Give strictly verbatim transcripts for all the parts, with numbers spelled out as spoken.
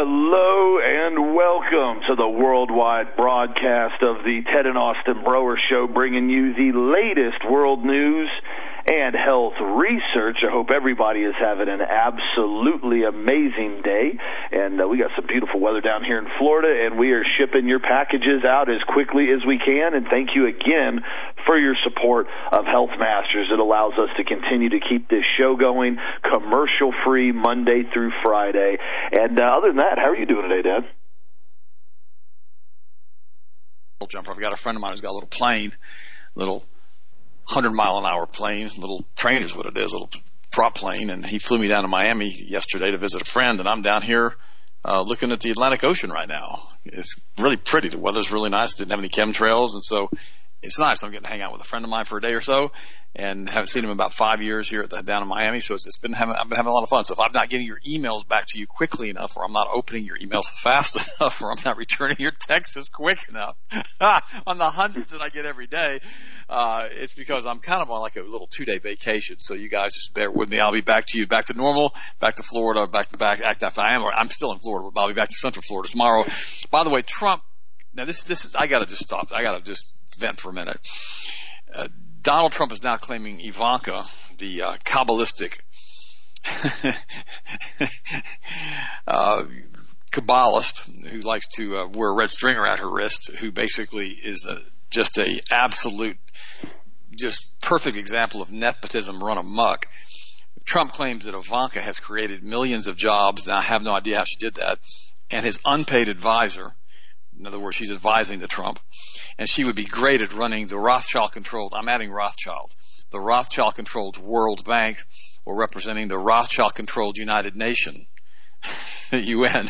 hello, and welcome to the worldwide broadcast of the Ted and Austin Broer Show, bringing you the latest world news and health research. I hope everybody is having an absolutely amazing day, and uh, we got some beautiful weather down here in Florida, and we are shipping your packages out as quickly as we can, and thank you again for your support of Health Masters. It allows us to continue to keep this show going, commercial-free, Monday through Friday. And uh, other than that, how are you doing today, Dad? Jumper. I've got a friend of mine who's got a little plane, little hundred mile an hour plane, little train is what it is, a little prop plane, and he flew me down to Miami yesterday to visit a friend, and I'm down here uh, looking at the Atlantic Ocean right now. It's really pretty. The weather's really nice. Didn't have any chemtrails, and so it's nice. I'm getting to hang out with a friend of mine for a day or so, and haven't seen him in about five years here at the, down in Miami. So it's, it's been having, I've been having a lot of fun. So if I'm not getting your emails back to you quickly enough, or I'm not opening your emails fast enough, or I'm not returning your texts quick enough on the hundreds that I get every day, uh, it's because I'm kind of on like a little two-day vacation. So you guys just bear with me. I'll be back to you, back to normal, back to Florida, back to back. Act if I am, or I'm still in Florida, but I'll be back to Central Florida tomorrow. By the way, Trump. Now this, this is. I got to just stop. I got to just vent for a minute. Uh, Donald Trump is now claiming Ivanka, the uh, Kabbalistic uh, Kabbalist who likes to uh, wear a red string around her wrist, who basically is a, just a absolute, just perfect example of nepotism run amok. Trump claims that Ivanka has created millions of jobs, and I have no idea how she did that, and his unpaid advisor, in other words, she's advising the Trump, and she would be great at running the Rothschild-controlled, I'm adding Rothschild, the Rothschild-controlled World Bank, or representing the Rothschild-controlled United Nation, U N.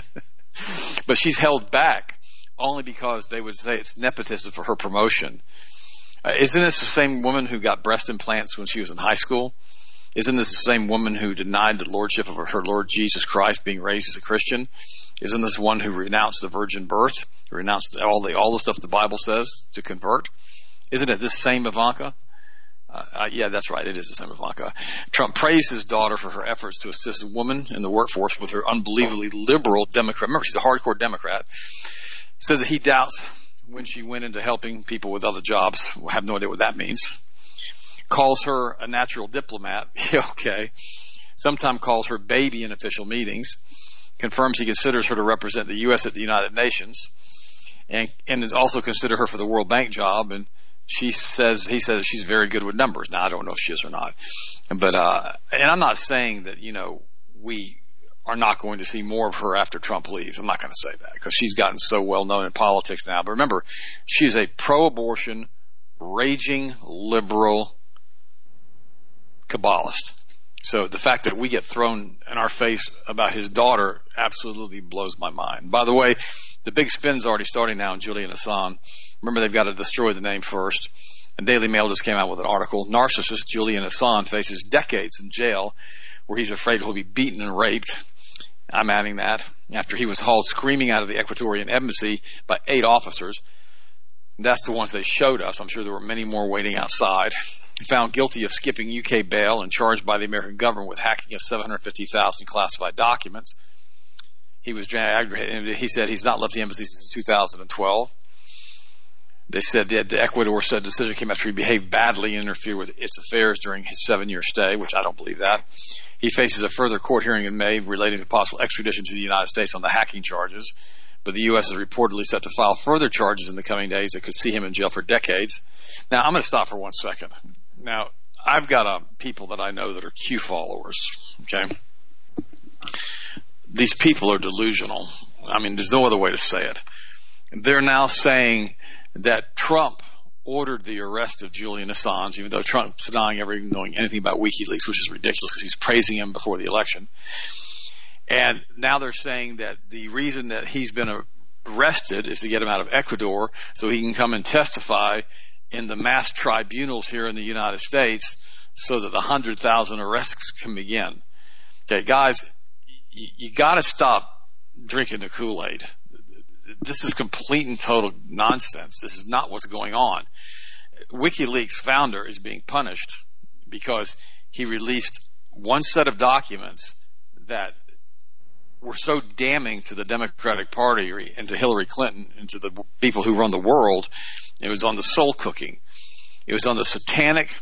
But she's held back only because they would say it's nepotism for her promotion. Uh, isn't this the same woman who got breast implants when she was in high school? Isn't this the same woman who denied the lordship of her Lord Jesus Christ, being raised as a Christian? Isn't this one who renounced the virgin birth, who renounced all the all the stuff the Bible says to convert? Isn't it this same Ivanka? Uh, uh, yeah, that's right. It is the same Ivanka. Trump praised his daughter for her efforts to assist women in the workforce with her unbelievably liberal Democrat. Remember, she's a hardcore Democrat. Says that he doubts when she went into helping people with other jobs. I have no idea what that means. Calls her a natural diplomat. Okay. Sometimes calls her baby in official meetings. Confirms he considers her to represent the U S at the United Nations, and and is also consider her for the World Bank job. And she says he says she's very good with numbers. Now I don't know if she is or not, but uh, and I'm not saying that you know we are not going to see more of her after Trump leaves. I'm not going to say that because she's gotten so well known in politics now. But remember, she's a pro-abortion, raging liberal Kabbalist. So the fact that we get thrown in our face about his daughter absolutely blows my mind. By the way, the big spin's already starting now in Julian Assange. Remember, they've got to destroy the name first. And Daily Mail just came out with an article. Narcissist Julian Assange faces decades in jail where he's afraid he'll be beaten and raped. I'm adding that. After he was hauled screaming out of the Ecuadorian embassy by eight officers. That's the ones they showed us. I'm sure there were many more waiting outside. Found guilty of skipping U K bail and charged by the American government with hacking of seven hundred fifty thousand classified documents. He was he said he's not left the embassy since two thousand twelve. They said that Ecuador said the decision came after he behaved badly and interfered with its affairs during his seven-year stay, which I don't believe that. He faces a further court hearing in May relating to possible extradition to the United States on the hacking charges. But the U S is reportedly set to file further charges in the coming days that could see him in jail for decades. Now, I'm going to stop for one second. Now, I've got uh, people that I know that are Q followers, okay? These people are delusional. I mean, there's no other way to say it. They're now saying that Trump ordered the arrest of Julian Assange, even though Trump's denying ever knowing anything about WikiLeaks, which is ridiculous because he's praising him before the election. And now they're saying that the reason that he's been arrested is to get him out of Ecuador so he can come and testify in the mass tribunals here in the United States so that the one hundred thousand arrests can begin. Okay, guys, you, you got to stop drinking the Kool-Aid. This is complete and total nonsense. This is not what's going on. WikiLeaks founder is being punished because he released one set of documents that were so damning to the Democratic Party and to Hillary Clinton and to the people who run the world. It was on the soul cooking. It was on the satanic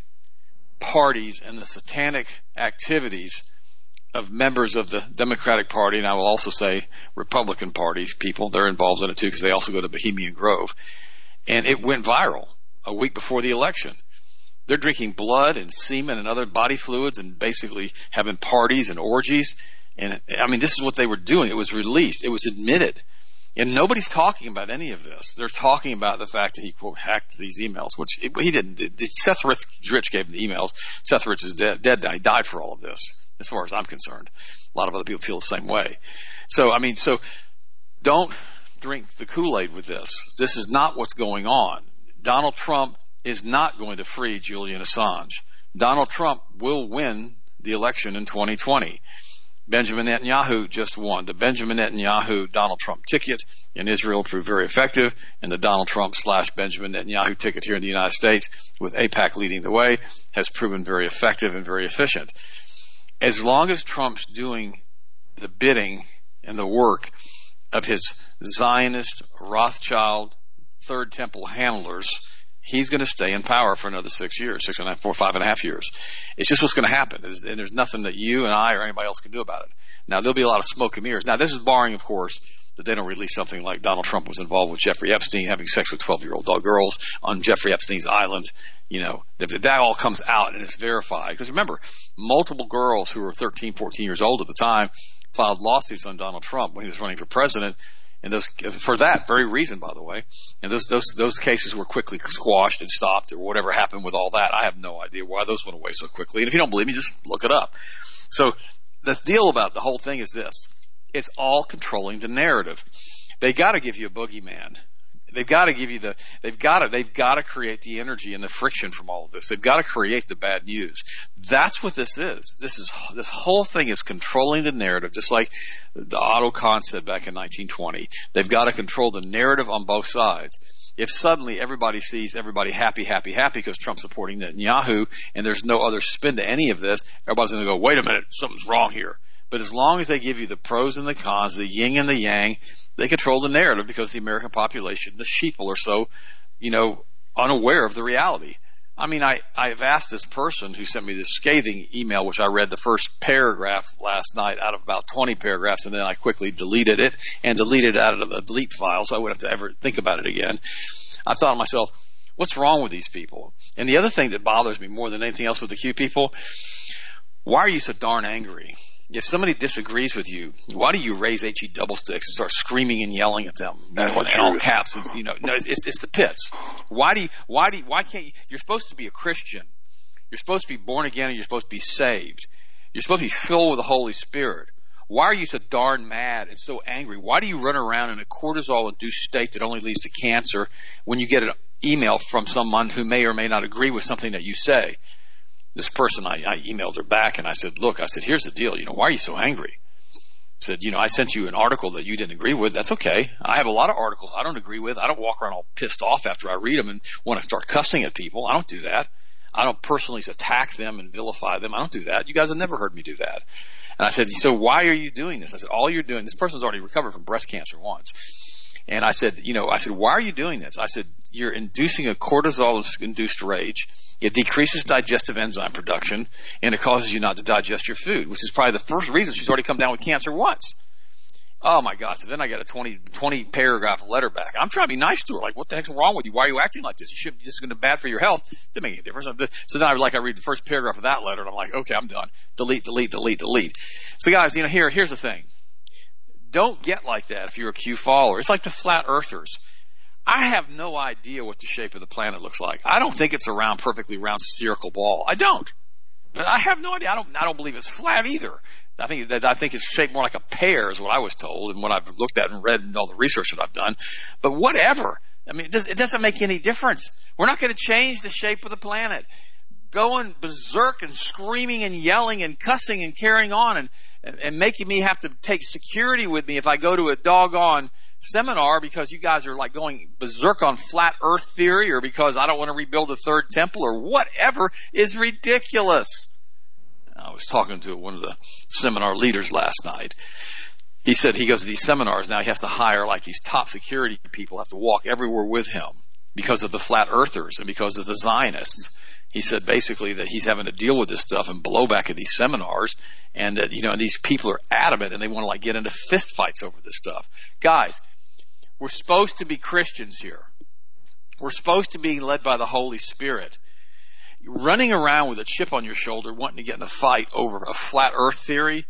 parties and the satanic activities of members of the Democratic Party, and I will also say Republican Party people. They're involved in it too because they also go to Bohemian Grove. And it went viral a week before the election. They're drinking blood and semen and other body fluids and basically having parties and orgies. And I mean, this is what they were doing. It was released. It was admitted. And nobody's talking about any of this. They're talking about the fact that he, quote, hacked these emails, which it, he didn't. It, Seth Rich gave him the emails. Seth Rich is dead, dead. He died for all of this, as far as I'm concerned. A lot of other people feel the same way. So, I mean, so don't drink the Kool-Aid with this. This is not what's going on. Donald Trump is not going to free Julian Assange. Donald Trump will win the election in twenty twenty. Benjamin Netanyahu just won. The Benjamin Netanyahu Donald Trump ticket in Israel proved very effective, and the Donald Trump slash Benjamin Netanyahu ticket here in the United States, with AIPAC leading the way, has proven very effective and very efficient. As long as Trump's doing the bidding and the work of his Zionist, Rothschild, Third Temple handlers, he's going to stay in power for another six years, six and a half, four, five and a half years. It's just what's going to happen, and there's nothing that you and I or anybody else can do about it. Now, there'll be a lot of smoke and mirrors. Now, this is barring, of course, that they don't release something like Donald Trump was involved with Jeffrey Epstein, having sex with twelve-year-old girls on Jeffrey Epstein's island. You know, that, that all comes out and it's verified. Because remember, multiple girls who were thirteen, fourteen years old at the time filed lawsuits on Donald Trump when he was running for president. And those, for that very reason, by the way, and those those those cases were quickly squashed and stopped, or whatever happened with all that. I have no idea why those went away so quickly. And if you don't believe me, just look it up. So the deal about the whole thing is this: it's all controlling the narrative. They got to give you a boogeyman. They've got to give you the. They've got to. They've got to create the energy and the friction from all of this. They've got to create the bad news. That's what this is. This is this whole thing is controlling the narrative, just like the Otto Kahn said back in nineteen twenty. They've got to control the narrative on both sides. If suddenly everybody sees everybody happy, happy, happy because Trump's supporting Netanyahu, and there's no other spin to any of this, everybody's going to go, "Wait a minute, something's wrong here." But as long as they give you the pros and the cons, the yin and the yang, they control the narrative because the American population, the sheeple, are so, you know, unaware of the reality. I mean, I, I've asked this person who sent me this scathing email, which I read the first paragraph last night out of about twenty paragraphs, and then I quickly deleted it and deleted it out of the delete file so I wouldn't have to ever think about it again. I thought to myself, what's wrong with these people? And the other thing that bothers me more than anything else with the Q people, why are you so darn angry? If somebody disagrees with you, why do you raise H E double sticks and start screaming and yelling at them? You know, in all caps, and, you know, no, it's, it's the pits. Why do you, why do you, why can't you, you're supposed to be a Christian. You're supposed to be born again and you're supposed to be saved. You're supposed to be filled with the Holy Spirit. Why are you so darn mad and so angry? Why do you run around in a cortisol-induced state that only leads to cancer when you get an email from someone who may or may not agree with something that you say? This person, I, I emailed her back and I said, look, I said, here's the deal. You know, why are you so angry? I said, you know, I sent you an article that you didn't agree with. That's okay. I have a lot of articles I don't agree with. I don't walk around all pissed off after I read them and want to start cussing at people. I don't do that. I don't personally attack them and vilify them. I don't do that. You guys have never heard me do that. And I said, so why are you doing this? I said, all you're doing, this person's already recovered from breast cancer once. And I said, you know, I said, why are you doing this? I said, you're inducing a cortisol-induced rage. It decreases digestive enzyme production, and it causes you not to digest your food, which is probably the first reason she's already come down with cancer once. Oh, my God. So then I got a twenty, twenty paragraph letter back. I'm trying to be nice to her. Like, what the heck's wrong with you? Why are you acting like this? You should, this is going to be bad for your health. Didn't make any difference. So then I like, I read the first paragraph of that letter, and I'm like, okay, I'm done. Delete, delete, delete, delete. So guys, you know, here, here's the thing. Don't get like that if you're a Q follower. It's like the flat earthers. I have no idea what the shape of the planet looks like. I don't think it's a round, perfectly round spherical ball. I don't. But I have no idea. I don't, I don't believe it's flat either. I think that I think it's shaped more like a pear is what I was told and what I've looked at and read and all the research that I've done. But whatever. I mean, it, does, it doesn't make any difference. We're not going to change the shape of the planet. Going berserk and screaming and yelling and cussing and carrying on and, and, and making me have to take security with me if I go to a doggone seminar because you guys are like going berserk on flat earth theory or because I don't want to rebuild the third temple or whatever is ridiculous. I was talking to one of the seminar leaders last night, he said he goes to these seminars now. He has to hire like these top security people, have to walk everywhere with him because of the flat earthers and because of the Zionists. He said basically that he's having to deal with this stuff and blowback at these seminars, and that, you know, these people are adamant and they want to like get into fist fights over this stuff. Guys, we're supposed to be Christians here. We're supposed to be led by the Holy Spirit. Running around with a chip on your shoulder wanting to get in a fight over a flat earth theory,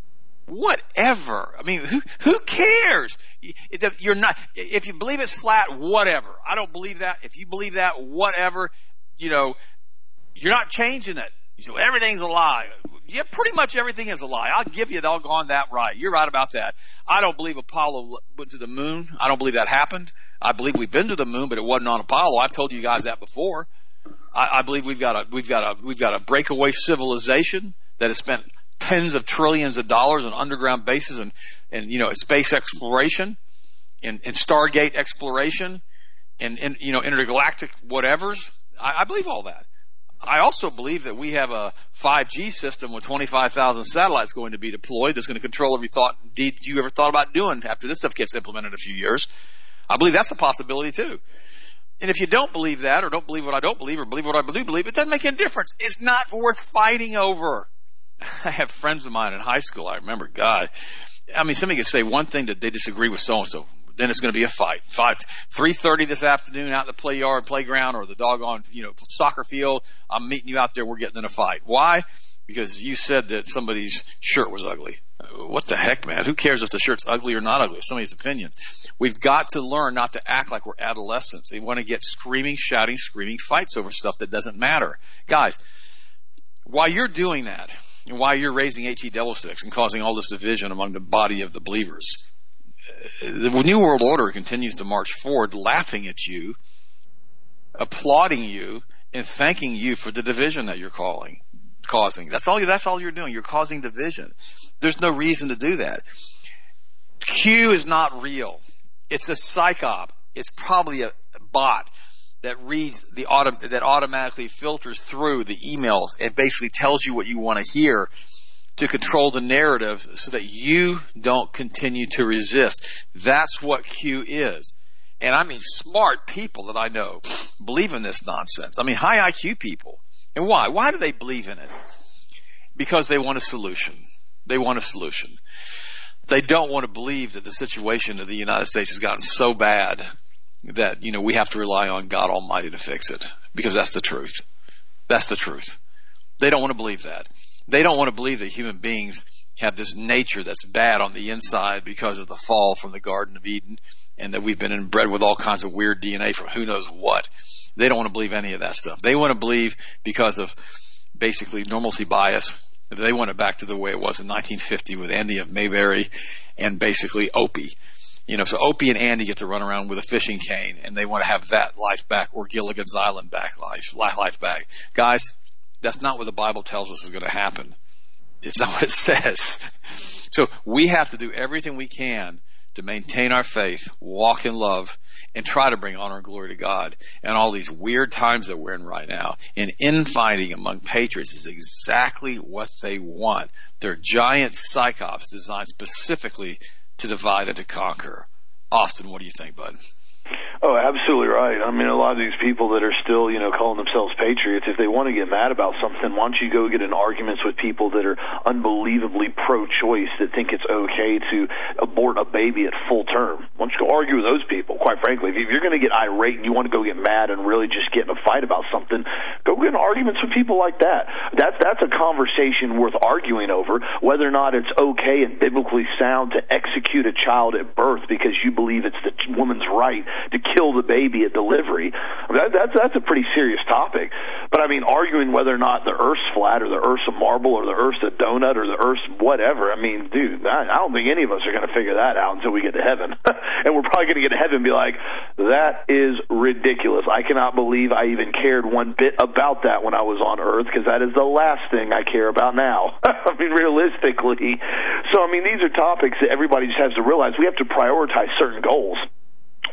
whatever. I mean, who who cares? You're not, if you believe it's flat, whatever. I don't believe that. If you believe that, whatever. You know, you're not changing it. You say, well, everything's a lie. Yeah, pretty much everything is a lie. I'll give you doggone that right. You're right about that. I don't believe Apollo went to the moon. I don't believe that happened. I believe we've been to the moon, but it wasn't on Apollo. I've told you guys that before. I, I believe we've got a we've got a we've got a breakaway civilization that has spent tens of trillions of dollars on underground bases and and you know space exploration and, and Stargate exploration and, and you know intergalactic whatevers. I, I believe all that. I also believe that we have a five G system with twenty-five thousand satellites going to be deployed that's going to control every thought and deed you ever thought about doing after this stuff gets implemented in a few years. I believe that's a possibility too. And if you don't believe that, or don't believe what I don't believe, or believe what I do believe, it doesn't make any difference. It's not worth fighting over. I have friends of mine in high school, I remember, God, I mean, somebody could say one thing that they disagree with so-and-so. Then it's going to be a fight. Five, three thirty this afternoon out in the play yard, playground, or the doggone, you know, soccer field. I'm meeting you out there. We're getting in a fight. Why? Because you said that somebody's shirt was ugly. What the heck, man? Who cares if the shirt's ugly or not ugly? It's somebody's opinion. We've got to learn not to act like we're adolescents. They want to get screaming, shouting, screaming fights over stuff that doesn't matter. Guys, while you're doing that, and while you're raising HE devil sticks and causing all this division among the body of the believers, the New World Order continues to march forward, laughing at you, applauding you, and thanking you for the division that you're calling, causing. That's all. You, that's all you're doing. You're causing division. There's no reason to do that. Q is not real. It's a psyop. It's probably a bot that reads the auto, that automatically filters through the emails and basically tells you what you want to hear to control the narrative so that you don't continue to resist. That's what Q is. And I mean smart people that I know believe in this nonsense. I mean high I Q people. And why? Why do they believe in it? Because they want a solution. They want a solution. They don't want to believe that the situation of the United States has gotten so bad that, you know, we have to rely on God Almighty to fix it. Because that's the truth. That's the truth. They don't want to believe that. They don't want to believe that human beings have this nature that's bad on the inside because of the fall from the Garden of Eden, and that we've been inbred with all kinds of weird D N A from who knows what. They don't want to believe any of that stuff. They want to believe because of basically normalcy bias. They want it back to the way it was in nineteen fifty with Andy of Mayberry and basically Opie. You know, so Opie and Andy get to run around with a fishing cane, and they want to have that life back, or Gilligan's Island back life, life back. Guys, that's not what the Bible tells us is going to happen. It's not what it says. So we have to do everything we can to maintain our faith, walk in love, and try to bring honor and glory to God. And all these weird times that we're in right now, and infighting among patriots is exactly what they want. They're giant psychops designed specifically to divide and to conquer. Austin, what do you think, bud? Oh, absolutely right. I mean, a lot of these people that are still, you know, calling themselves patriots, if they want to get mad about something, why don't you go get in arguments with people that are unbelievably pro-choice, that think it's okay to abort a baby at full term? Why don't you go argue with those people? Quite frankly, if you're going to get irate and you want to go get mad and really just get in a fight about something, go get in arguments with people like that. That's, that's a conversation worth arguing over, whether or not it's okay and biblically sound to execute a child at birth because you believe it's the woman's right to kill the baby at delivery. I mean, that, that's that's a pretty serious topic. But I mean, arguing whether or not the Earth's flat, or the Earth's a marble, or the Earth's a donut, or the Earth's whatever. I mean, dude, I, I don't think any of us are going to figure that out until we get to heaven. And we're probably going to get to heaven and be like, that is ridiculous. I cannot believe I even cared one bit about that when I was on Earth, because that is the last thing I care about now. I mean, realistically. So I mean, these are topics that everybody just has to realize. We have to prioritize certain goals.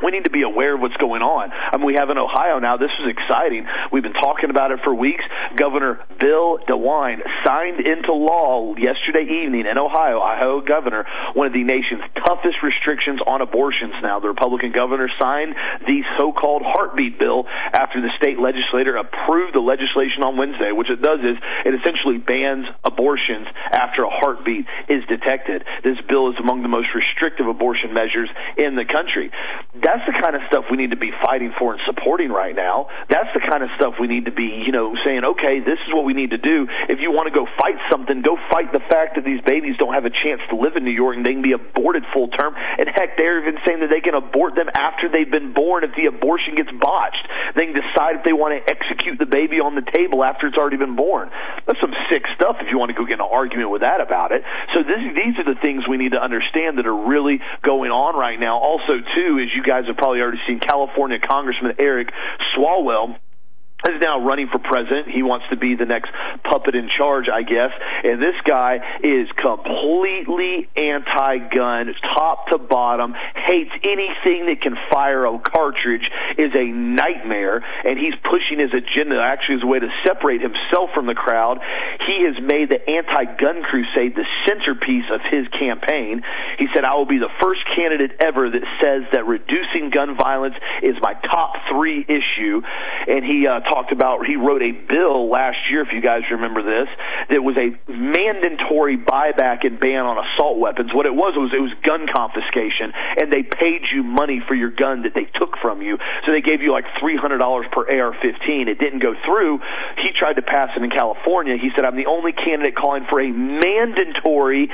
We need to be aware of what's going on. I mean, we have in Ohio now, this is exciting. We've been talking about it for weeks. Governor Bill DeWine signed into law yesterday evening in Ohio, Ohio governor, one of the nation's toughest restrictions on abortions now. The Republican governor signed the so-called heartbeat bill after the state legislature approved the legislation on Wednesday. What it does is it essentially bans abortions after a heartbeat is detected. This bill is among the most restrictive abortion measures in the country. That's the kind of stuff we need to be fighting for and supporting right now. That's the kind of stuff we need to be, you know, saying, okay, this is what we need to do. If you want to go fight something, go fight the fact that these babies don't have a chance to live in New York and they can be aborted full term. And heck, they're even saying that they can abort them after they've been born if the abortion gets botched. They can decide if they want to execute the baby on the table after it's already been born. That's some sick stuff if you want to go get in an argument with that about it. So this, these are the things we need to understand that are really going on right now. Also, too, as you guys have probably already seen, California Congressman Eric Swalwell is now running for president. He wants to be the next puppet in charge, I guess. And this guy is completely anti-gun, top to bottom, hates anything that can fire a cartridge, is a nightmare, and he's pushing his agenda actually as a way to separate himself from the crowd. He has made the anti-gun crusade the centerpiece of his campaign. He said, I will be the first candidate ever that says that reducing gun violence is my top three issue. And he uh, talked about, he wrote a bill last year, if you guys remember this, that was a mandatory buyback and ban on assault weapons. What it was, was it was gun confiscation, and they paid you money for your gun that they took from you. So they gave you like three hundred dollars per A R fifteen. It didn't go through. He tried to pass it in California. He said, I'm the only candidate calling for a mandatory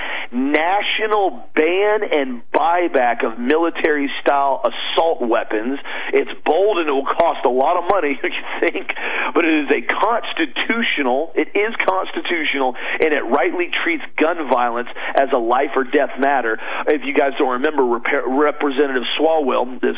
national ban and buyback of military-style assault weapons. It's bold and it will cost a lot of money, you think, but it is a constitutional, it is constitutional, and it rightly treats gun violence as a life or death matter. If you guys don't remember, Rep- Representative Swalwell, this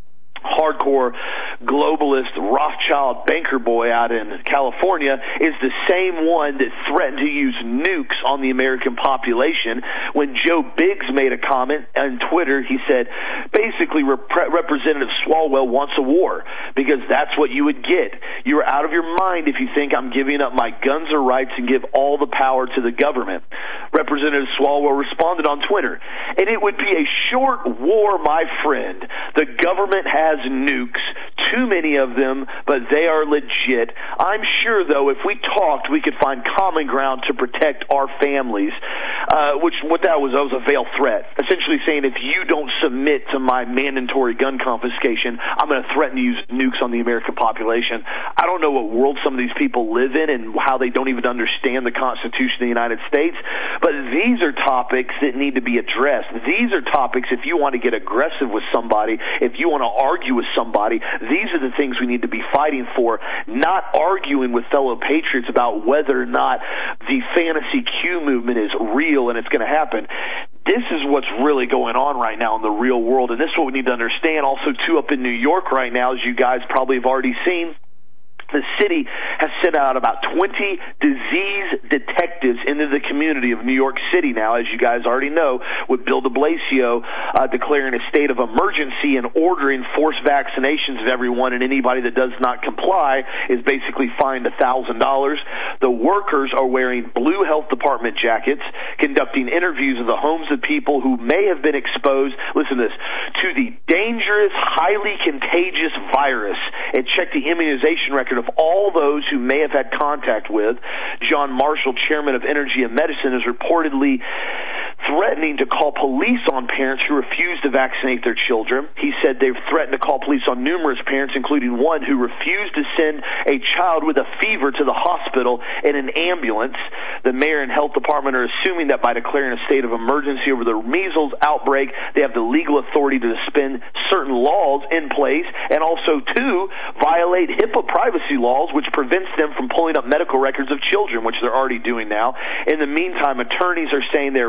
hardcore globalist Rothschild banker boy out in California, is the same one that threatened to use nukes on the American population. When Joe Biggs made a comment on Twitter, he said, basically, Rep- Representative Swalwell wants a war, because that's what you would get. You're out of your mind if you think I'm giving up my guns or rights and give all the power to the government. Representative Swalwell responded on Twitter, and it would be a short war, my friend. The government has has nukes, too many of them, but they are legit. I'm sure, though, if we talked, we could find common ground to protect our families, uh, which what that was, that was a veiled threat, essentially saying if you don't submit to my mandatory gun confiscation, I'm going to threaten to use nukes on the American population. I don't know what world some of these people live in and how they don't even understand the Constitution of the United States, but these are topics that need to be addressed. These are topics, if you want to get aggressive with somebody, if you want to argue with somebody, these are the things we need to be fighting for, not arguing with fellow patriots about whether or not the fantasy Q movement is real and it's going to happen. This is what's really going on right now in the real world, and this is what we need to understand. Also, too, up in New York right now, as you guys probably have already seen, the city has sent out about twenty disease detectives into the community of New York City now, as you guys already know, with Bill de Blasio uh, declaring a state of emergency and ordering forced vaccinations of everyone, and anybody that does not comply is basically fined one thousand dollars. The workers are wearing blue health department jackets, conducting interviews of the homes of people who may have been exposed, listen to this, to the dangerous, highly contagious virus, and check the immunization record of all those who may have had contact with. John Marshall, chairman of Energy and Medicine, is reportedly threatening to call police on parents who refuse to vaccinate their children. He said they've threatened to call police on numerous parents, including one who refused to send a child with a fever to the hospital in an ambulance. The mayor and health department are assuming that by declaring a state of emergency over the measles outbreak, they have the legal authority to suspend certain laws in place and also, too, violate HIPAA privacy laws, which prevents them from pulling up medical records of children, which they're already doing now. In the meantime, attorneys are saying they're filing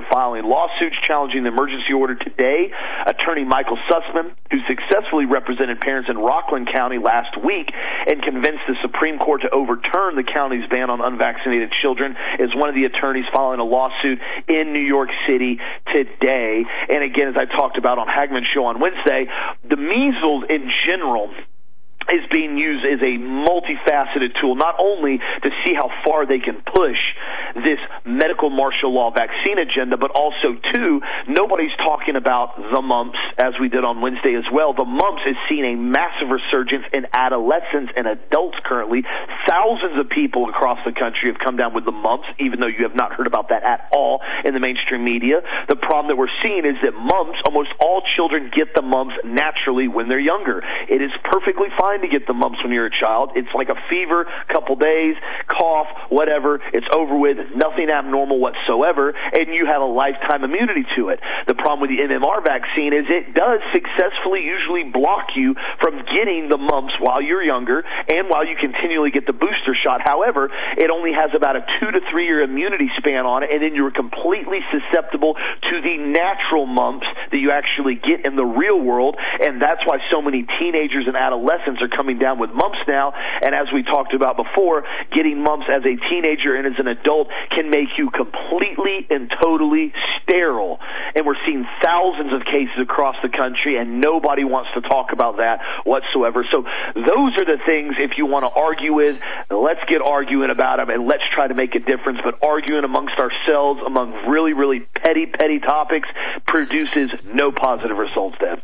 lawsuits challenging the emergency order today. Attorney Michael Sussman, who successfully represented parents in Rockland County last week and convinced the Supreme Court to overturn the county's ban on unvaccinated children, is one of the attorneys filing a lawsuit in New York City today. And again, as I talked about on Hagman's show on Wednesday, the measles in general is being used as a multifaceted tool, not only to see how far they can push this medical martial law vaccine agenda, but also, too, nobody's talking about the mumps, as we did on Wednesday as well. The mumps is seeing a massive resurgence in adolescents and adults currently. Thousands of people across the country have come down with the mumps, even though you have not heard about that at all in the mainstream media. The problem that we're seeing is that mumps, almost all children get the mumps naturally when they're younger. It is perfectly fine to get the mumps when you're a child. It's like a fever, couple days, cough, whatever. It's over with, nothing abnormal whatsoever, and you have a lifetime immunity to it. The problem with the M M R vaccine is it does successfully usually block you from getting the mumps while you're younger and while you continually get the booster shot. However, it only has about a two to three year immunity span on it, and then you're completely susceptible to the natural mumps that you actually get in the real world, and that's why so many teenagers and adolescents are coming down with mumps now. And as we talked about before, getting mumps as a teenager and as an adult can make you completely and totally sterile. And we're seeing thousands of cases across the country, and nobody wants to talk about that whatsoever. So those are the things, if you want to argue with, let's get arguing about them, and let's try to make a difference. But arguing amongst ourselves among really, really petty, petty topics produces no positive results, Dad.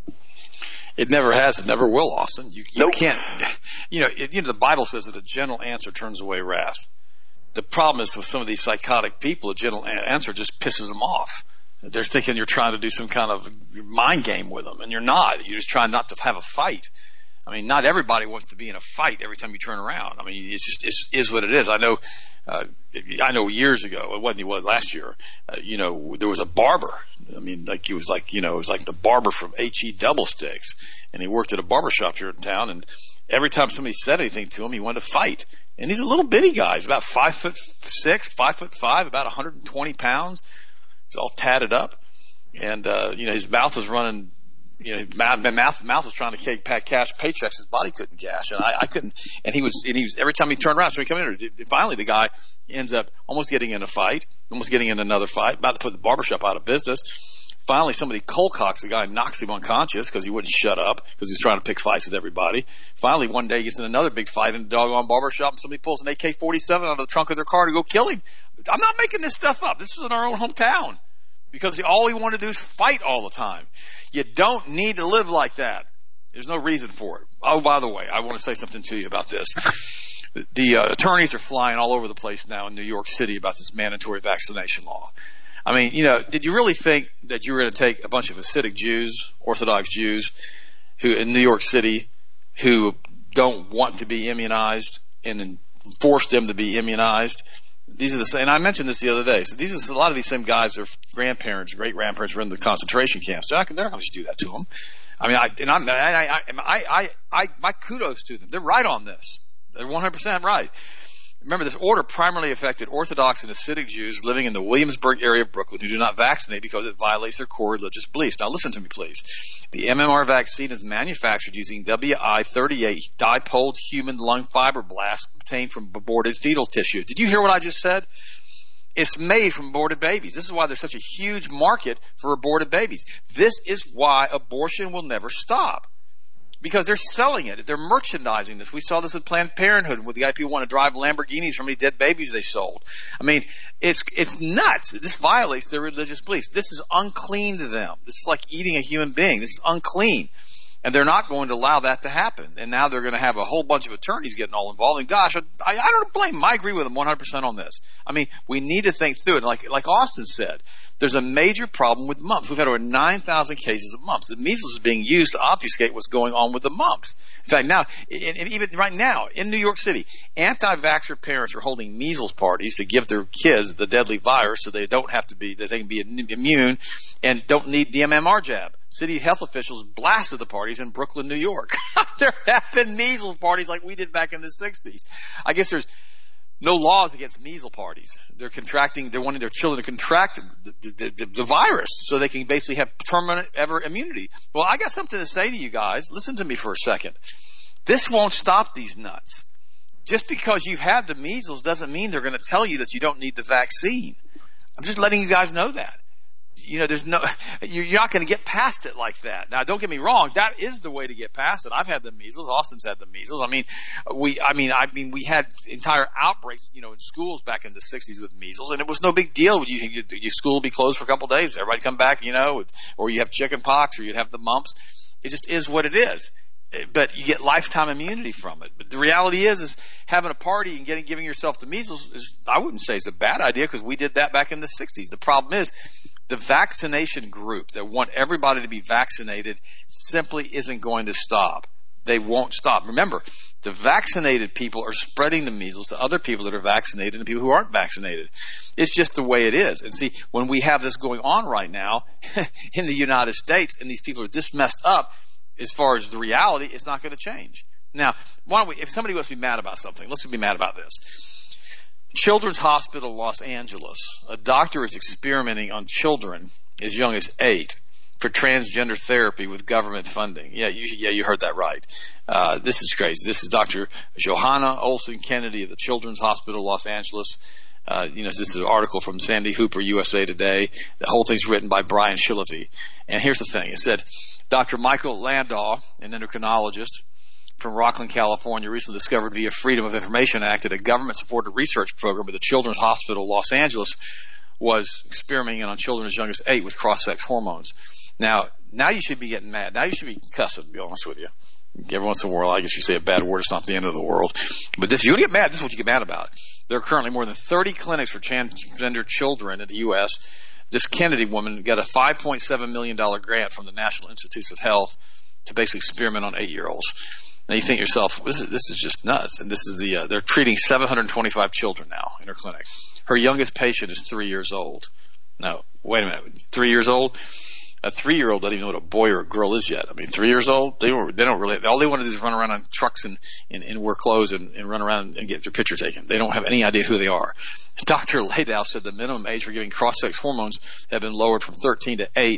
It never has. It never will, Austin. You, you nope. can't. You know, it, you know. The Bible says that a gentle answer turns away wrath. The problem is with some of these psychotic people, a gentle answer just pisses them off. They're thinking you're trying to do some kind of mind game with them, and you're not. You're just trying not to have a fight. I mean, not everybody wants to be in a fight every time you turn around. I mean, it's just it's is what it is. I know. Uh, I know years ago, it wasn't what last year. Uh, you know, there was a barber. I mean, like he was like you know, it was like the barber from H E Double Sticks, and he worked at a barber shop here in town. And every time somebody said anything to him, he wanted to fight. And he's a little bitty guy. He's about five foot six, five foot five, about one hundred twenty pounds. He's all tatted up, and uh, you know, his mouth was running. You know, my mouth, mouth was trying to cash paychecks his body couldn't cash, and I, I couldn't. And he was, and he was every time he turned around, so he come in. Finally, the guy ends up almost getting in a fight, almost getting in another fight, about to put the barbershop out of business. Finally, somebody cold cocks the guy and knocks him unconscious because he wouldn't shut up because he was trying to pick fights with everybody. Finally, one day he gets in another big fight in the doggone barbershop, and somebody pulls an A K forty-seven out of the trunk of their car to go kill him. I'm not making this stuff up. This is in our own hometown. Because all he wanted to do is fight all the time. You don't need to live like that. There's no reason for it. Oh, by the way, I want to say something to you about this. The uh, attorneys are flying all over the place now in New York City about this mandatory vaccination law. I mean, you know, did you really think that you were going to take a bunch of Hasidic Jews, Orthodox Jews, who in New York City, who don't want to be immunized, and then force them to be immunized? These are the same, and I mentioned this the other day. So these are a lot of these same guys. Their grandparents, great grandparents were in the concentration camps. So I can, they're not going to do that to them. I mean, I and I'm, I, I, I, I, I, my kudos to them. They're right on this. They're one hundred percent right. Remember, this order primarily affected Orthodox and Hasidic Jews living in the Williamsburg area of Brooklyn who do not vaccinate because it violates their core religious beliefs. Now, listen to me, please. The M M R vaccine is manufactured using W I thirty-eight dipole human lung fibroblasts obtained from aborted fetal tissue. Did you hear what I just said? It's made from aborted babies. This is why there's such a huge market for aborted babies. This is why abortion will never stop. Because they're selling it. They're merchandising this. We saw this with Planned Parenthood, with the guy people want to drive Lamborghinis from many dead babies they sold. I mean, it's it's nuts. This violates their religious beliefs. This is unclean to them. This is like eating a human being. This is unclean. And they're not going to allow that to happen. And now they're going to have a whole bunch of attorneys getting all involved. And gosh, I, I don't blame them. I agree with them one hundred percent on this. I mean, we need to think through it. Like, like Austin said, there's a major problem with mumps. We've had over nine thousand cases of mumps. The measles is being used to obfuscate what's going on with the mumps. In fact, now, and even right now, in New York City, anti-vaxxer parents are holding measles parties to give their kids the deadly virus so they don't have to be, that they can be immune and don't need the M M R jab. City health officials blasted the parties in Brooklyn, New York. There have been measles parties like we did back in the sixties. I guess there's no laws against measles parties. They're contracting, they're wanting their children to contract the, the, the, the virus so they can basically have permanent ever immunity. Well, I got something to say to you guys. Listen to me for a second. This won't stop these nuts. Just because you've had the measles doesn't mean they're going to tell you that you don't need the vaccine. I'm just letting you guys know that. You know, there's no, you're not going to get past it like that. Now, don't get me wrong. That is the way to get past it. I've had the measles. Austin's had the measles. I mean, we, I mean, I mean, we had entire outbreaks, you know, in schools back in the sixties with measles, and it was no big deal. You, you, your school would be closed for a couple of days. Everybody come back, you know, or you have chicken pox, or you'd have the mumps. It just is what it is. But you get lifetime immunity from it. But the reality is, is having a party and getting, giving yourself the measles is, I wouldn't say it's a bad idea, because we did that back in the sixties. The problem is, the vaccination group that want everybody to be vaccinated simply isn't going to stop. They won't stop. Remember, the vaccinated people are spreading the measles to other people that are vaccinated and people who aren't vaccinated. It's just the way it is. And see, when we have this going on right now in the United States, and these people are this messed up, as far as the reality, it's not going to change. Now, why don't we, if somebody wants to be mad about something, let's be mad about this. Children's Hospital Los Angeles, a doctor is experimenting on children as young as eight for transgender therapy with government funding. Yeah, you, yeah, you heard that right. Uh, this is crazy. This is Doctor Johanna Olson Kennedy of the Children's Hospital Los Angeles. Uh, you know, this is an article from Sandy Hooper, U S A Today. The whole thing's written by Brian Shilevy. And here's the thing. It said, Doctor Michael Landau, an endocrinologist from Rockland, California, recently discovered via Freedom of Information Act that a government-supported research program at the Children's Hospital Los Angeles was experimenting on children as young as eight with cross-sex hormones. Now, now you should be getting mad. Now you should be cussing, to be honest with you. Every once in a while, I guess you say a bad word, it's not the end of the world. But this, you get mad, this is what you get mad about. There are currently more than thirty clinics for transgender children in the U S This Kennedy woman got a five point seven million dollars grant from the National Institutes of Health to basically experiment on eight-year-olds. Now you think to yourself, this is, this is just nuts. And this is the, uh, they're treating seven hundred twenty-five children now in her clinic. Her youngest patient is three years old. Now, wait a minute, three years old? A three-year-old doesn't even know what a boy or a girl is yet. I mean, three years old, they don't, they don't really, all they want to do is run around on trucks and, and, and wear clothes and, and run around and get their picture taken. They don't have any idea who they are. Doctor Landau said the minimum age for giving cross-sex hormones have been lowered from thirteen to eight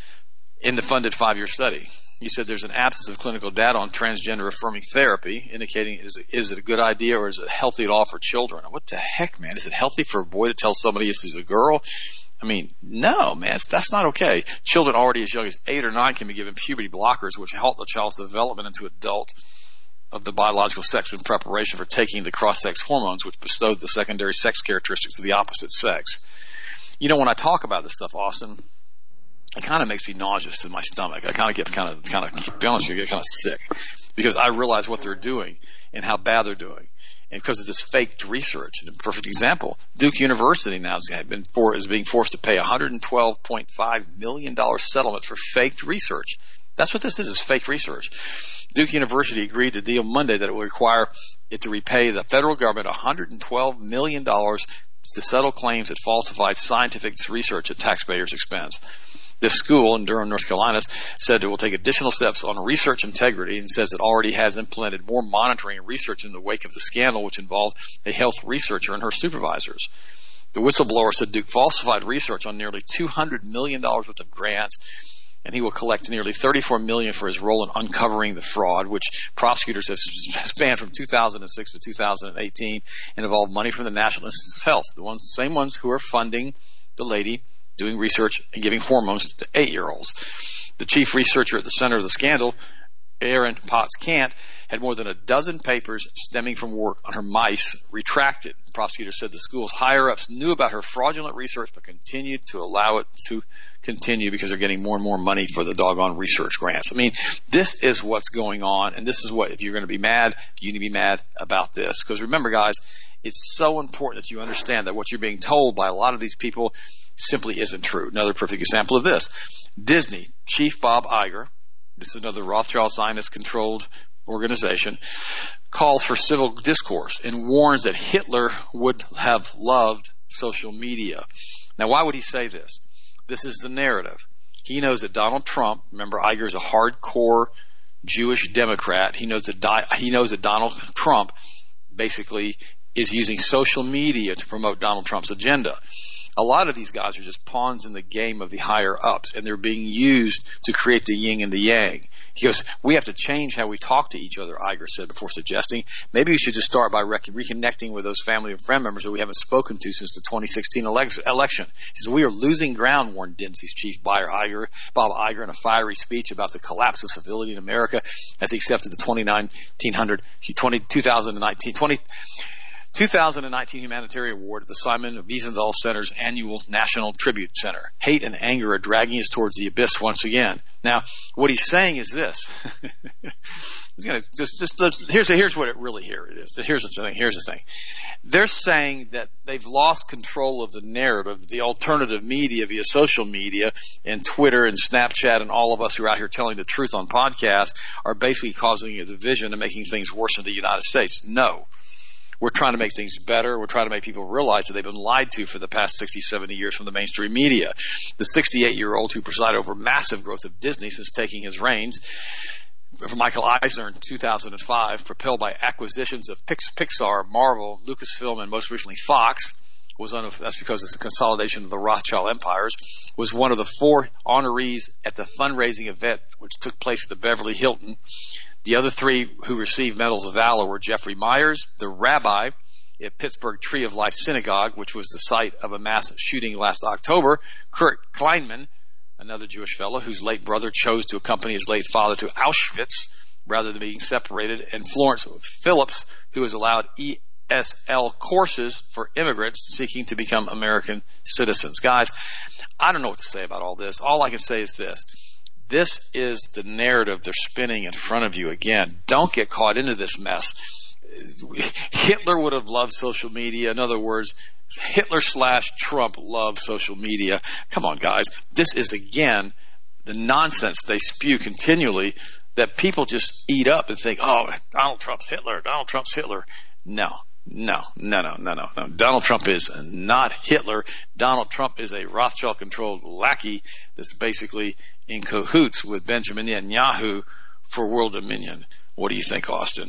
in the funded five-year study. He said there's an absence of clinical data on transgender-affirming therapy, indicating is it, is it a good idea or is it healthy at all for children? What the heck, man? Is it healthy for a boy to tell somebody this is a girl? I mean, no, man, that's not okay. Children already as young as eight or nine can be given puberty blockers, which halt the child's development into adult of the biological sex in preparation for taking the cross-sex hormones, which bestow the secondary sex characteristics of the opposite sex. You know, when I talk about this stuff, Austin, it kind of makes me nauseous in my stomach. I kind of get kind of, kind of, to be honest with you, I get kind of sick because I realize what they're doing and how bad they're doing. And because of this faked research, it's a perfect example. Duke University now has been for, is being forced to pay a one hundred twelve point five million dollars settlement for faked research. That's what this is, is fake research. Duke University agreed to deal Monday that it will require it to repay the federal government one hundred twelve million dollars to settle claims that falsified scientific research at taxpayers' expense. This school in Durham, North Carolina, said it will take additional steps on research integrity and says it already has implemented more monitoring and research in the wake of the scandal, which involved a health researcher and her supervisors. The whistleblower said Duke falsified research on nearly two hundred million dollars worth of grants, and he will collect nearly thirty-four million dollars for his role in uncovering the fraud, which prosecutors have spanned from two thousand six to two thousand eighteen and involved money from the National Institutes of Health, the ones, same ones who are funding the lady doing research and giving hormones to eight-year-olds. The chief researcher at the center of the scandal, Erin Potts-Kant, had more than a dozen papers stemming from work on her mice retracted. The prosecutor said the school's higher-ups knew about her fraudulent research but continued to allow it to continue because they're getting more and more money for the doggone research grants. I mean, this is what's going on, and this is what, if you're going to be mad, you need to be mad about this. Because remember, guys, it's so important that you understand that what you're being told by a lot of these people simply isn't true. Another perfect example of this. Disney chief Bob Iger, this is another Rothschild Zionist-controlled organization, calls for civil discourse and warns that Hitler would have loved social media. Now, why would he say this? This is the narrative. He knows that Donald Trump, remember Iger is a hardcore Jewish Democrat, he knows that, Di- he knows that Donald Trump basically is using social media to promote Donald Trump's agenda. A lot of these guys are just pawns in the game of the higher ups, and they're being used to create the yin and the yang. He goes, we have to change how we talk to each other, Iger said before suggesting, maybe we should just start by rec- reconnecting with those family and friend members that we haven't spoken to since the twenty sixteen ele- election. He says, we are losing ground, warned Dempsey's chief buyer, Iger, Bob Iger, in a fiery speech about the collapse of civility in America as he accepted the twenty nineteen, twenty, twenty nineteen, twenty, twenty nineteen Humanitarian Award at the Simon Wiesenthal Center's annual National Tribute Center. Hate and anger are dragging us towards the abyss once again. Now, what he's saying is this. he's gonna just, just here's here's what it really here it is. Here's the thing. Here's the thing. They're saying that they've lost control of the narrative, the alternative media via social media and Twitter and Snapchat, and all of us who are out here telling the truth on podcasts are basically causing a division and making things worse in the United States. No. We're trying to make things better. We're trying to make people realize that they've been lied to for the past sixty, seventy years from the mainstream media. The sixty-eight-year-old who presided over massive growth of Disney since taking his reins, from Michael Eisner in two thousand five, propelled by acquisitions of Pixar, Marvel, Lucasfilm, and most recently Fox, was on a, that's because it's a consolidation of the Rothschild empires, was one of the four honorees at the fundraising event which took place at the Beverly Hilton. The other three who received Medals of Valor were Jeffrey Myers, the rabbi at Pittsburgh Tree of Life Synagogue, which was the site of a mass shooting last October, Kurt Kleinman, another Jewish fellow whose late brother chose to accompany his late father to Auschwitz rather than being separated, and Florence Phillips, who has allowed E S L courses for immigrants seeking to become American citizens. Guys, I don't know what to say about all this. All I can say is this. This is the narrative they're spinning in front of you again. Don't get caught into this mess. Hitler would have loved social media. In other words, Hitler slash Trump loved social media. Come on, guys. This is, again, the nonsense they spew continually that people just eat up and think, oh, Donald Trump's Hitler. Donald Trump's Hitler. No. No, no, no, no, no, no. Donald Trump is not Hitler. Donald Trump is a Rothschild-controlled lackey that's basically in cahoots with Benjamin Netanyahu for world dominion. What do you think, Austin?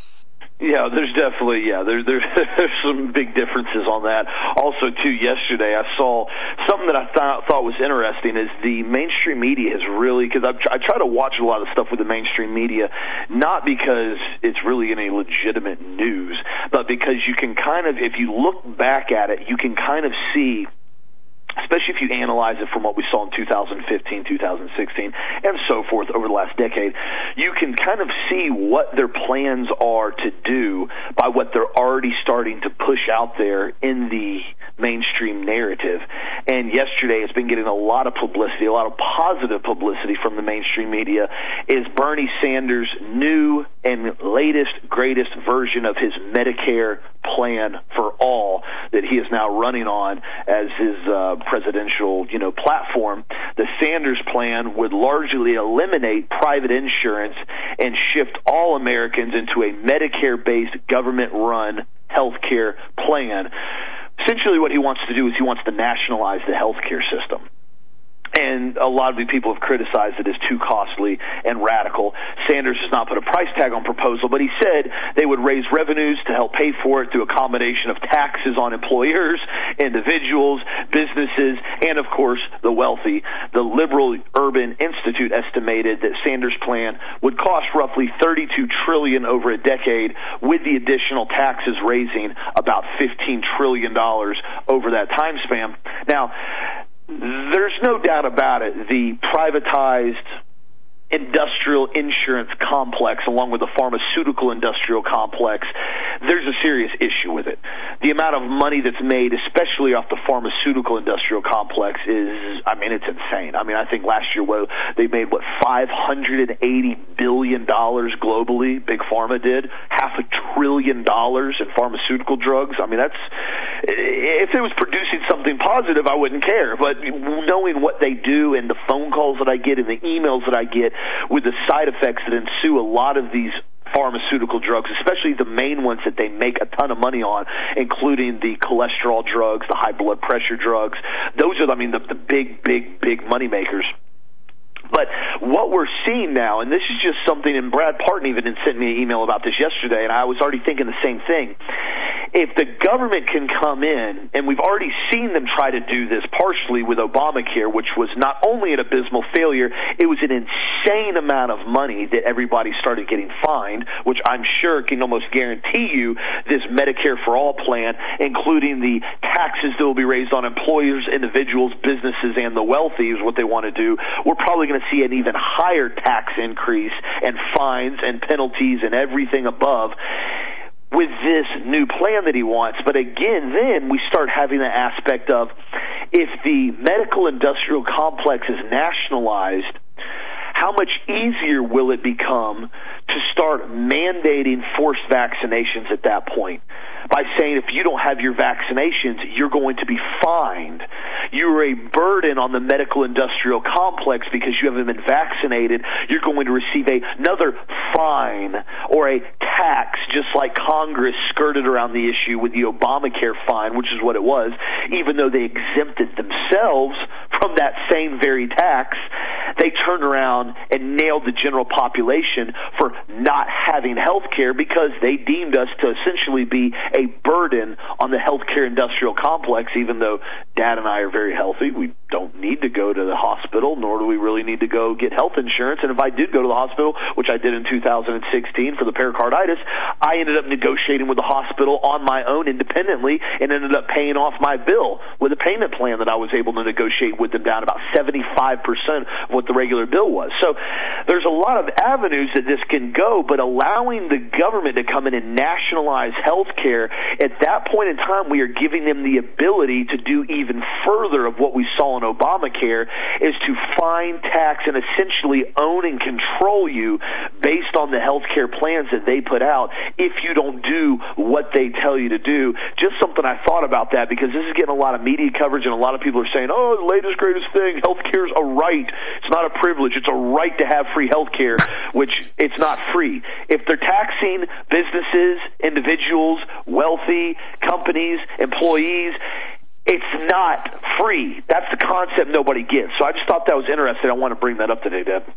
Yeah, there's definitely, yeah, there, there, there's some big differences on that. Also, too, yesterday I saw something that I th- thought was interesting is the mainstream media has really, because I try to watch a lot of stuff with the mainstream media, not because it's really any legitimate news, but because you can kind of, if you look back at it, you can kind of see, especially if you analyze it from what we saw in two thousand fifteen, two thousand sixteen, and so forth over the last decade, you can kind of see what their plans are to do by what they're already starting to push out there in the mainstream narrative. And yesterday it's been getting a lot of publicity, a lot of positive publicity from the mainstream media, is Bernie Sanders' new and latest, greatest version of his Medicare plan for all that he is now running on as his uh, presidential, you know, platform. The Sanders plan would largely eliminate private insurance and shift all Americans into a Medicare-based, government-run health care plan. Essentially what he wants to do is he wants to nationalize the health care system. And a lot of the people have criticized it as too costly and radical. Sanders has not put a price tag on proposal, but he said they would raise revenues to help pay for it through a combination of taxes on employers, individuals, businesses, and, of course, the wealthy. The Liberal Urban Institute estimated that Sanders' plan would cost roughly thirty-two trillion dollars over a decade, with the additional taxes raising about fifteen trillion dollars over that time span. Now, there's no doubt about it, the privatized industrial insurance complex, along with the pharmaceutical industrial complex, there's a serious issue with it. The amount of money that's made, especially off the pharmaceutical industrial complex, is, I mean, it's insane. I mean, I think last year well, they made, what, five hundred eighty billion dollars globally, Big Pharma did, half a trillion dollars in pharmaceutical drugs. I mean, that's, if it was producing something positive, I wouldn't care. But knowing what they do and the phone calls that I get and the emails that I get with the side effects that ensue, a lot of these pharmaceutical drugs, especially the main ones that they make a ton of money on, including the cholesterol drugs, the high blood pressure drugs. Those are, I mean, the, the big, big, big money makers. But what we're seeing now, and this is just something, and Brad Parton even sent me an email about this yesterday, and I was already thinking the same thing, if the government can come in, and we've already seen them try to do this partially with Obamacare, which was not only an abysmal failure, it was an insane amount of money that everybody started getting fined, which I'm sure can almost guarantee you this Medicare for All plan, including the taxes that will be raised on employers, individuals, businesses, and the wealthy is what they want to do. We're probably going to see an even higher tax increase and fines and penalties and everything above with this new plan that he wants. But again, then we start having the aspect of, if the medical industrial complex is nationalized, how much easier will it become to start mandating forced vaccinations at that point? By saying, if you don't have your vaccinations, you're going to be fined. You're a burden on the medical industrial complex because you haven't been vaccinated. You're going to receive a, another fine or a tax, just like Congress skirted around the issue with the Obamacare fine, which is what it was, even though they exempted themselves from that same very tax. They turned around and nailed the general population for not having health care because they deemed us to essentially be a burden on the healthcare industrial complex. Even though Dad and I are very healthy, we don't need to go to the hospital, nor do we really need to go get health insurance. And if I did go to the hospital, which I did in two thousand sixteen for the pericarditis, I ended up negotiating with the hospital on my own independently and ended up paying off my bill with a payment plan that I was able to negotiate with them down about seventy-five percent of what the regular bill was. So there's a lot of avenues that this can go, but allowing the government to come in and nationalize health care, at that point in time, we are giving them the ability to do even further of what we saw in Obamacare, is to fine, tax, and essentially own and control you based on the health care plans that they put out if you don't do what they tell you to do. Just something I thought about that, because this is getting a lot of media coverage, and a lot of people are saying, oh, the latest, greatest thing, health care is a right. It's not a privilege. It's a right to have free health care, which it's not free. If they're taxing businesses, individuals, wealthy, companies, employees, it's not free. That's the concept nobody gets. So I just thought that was interesting. I want to bring that up today, Deb.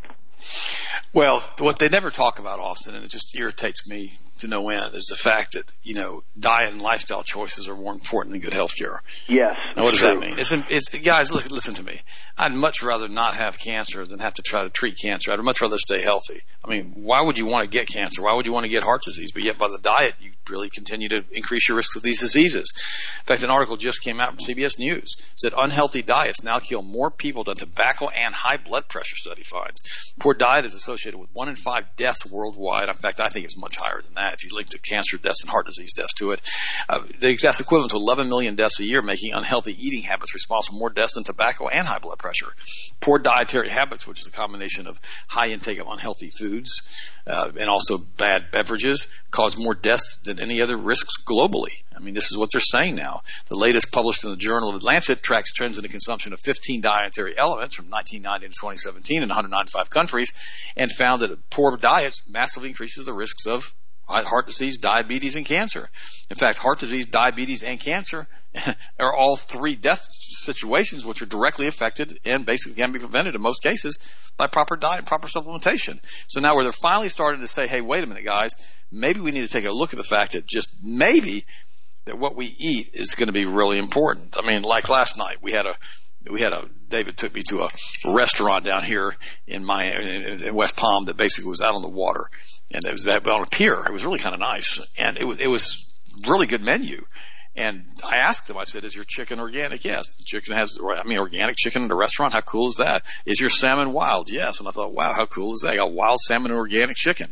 Well, what they never talk about, Austin, and it just irritates me to no end, is the fact that, you know, diet and lifestyle choices are more important than good health care. Yes. Now, what does true. that mean? It's, it's, guys, listen, listen to me. I'd much rather not have cancer than have to try to treat cancer. I'd much rather stay healthy. I mean, why would you want to get cancer? Why would you want to get heart disease? But yet by the diet, you really continue to increase your risk of these diseases. In fact, an article just came out from C B S News said unhealthy diets now kill more people than tobacco and high blood pressure study finds. Poor diet is associated with one in five deaths worldwide. In fact, I think it's much higher than that if you link to cancer deaths and heart disease deaths to it. Uh, that's equivalent to eleven million deaths a year, making unhealthy eating habits responsible for more deaths than tobacco and high blood pressure. Poor dietary habits, which is a combination of high intake of unhealthy foods uh, and also bad beverages, cause more deaths than any other risks globally. I mean, this is what they're saying now. The latest published in the Journal of the Lancet tracks trends in the consumption of fifteen dietary elements from nineteen ninety to twenty seventeen in one hundred ninety-five countries, and found that poor diets massively increases the risks of heart disease, diabetes, and cancer. In fact, heart disease, diabetes, and cancer are all three death situations which are directly affected and basically can be prevented in most cases by proper diet, proper supplementation. So now where they're finally starting to say, hey, wait a minute, guys, maybe we need to take a look at the fact that just maybe that what we eat is going to be really important. I mean, like last night, we had a We had a David took me to a restaurant down here in my in, in West Palm that basically was out on the water, and it was that on a pier. It was really kind of nice, and it was it was really good menu. And I asked him, I said, "Is your chicken organic?" Yes. The chicken has, I mean, organic chicken in the restaurant. How cool is that? Is your salmon wild? Yes. And I thought, wow, how cool is that? I got wild salmon and organic chicken.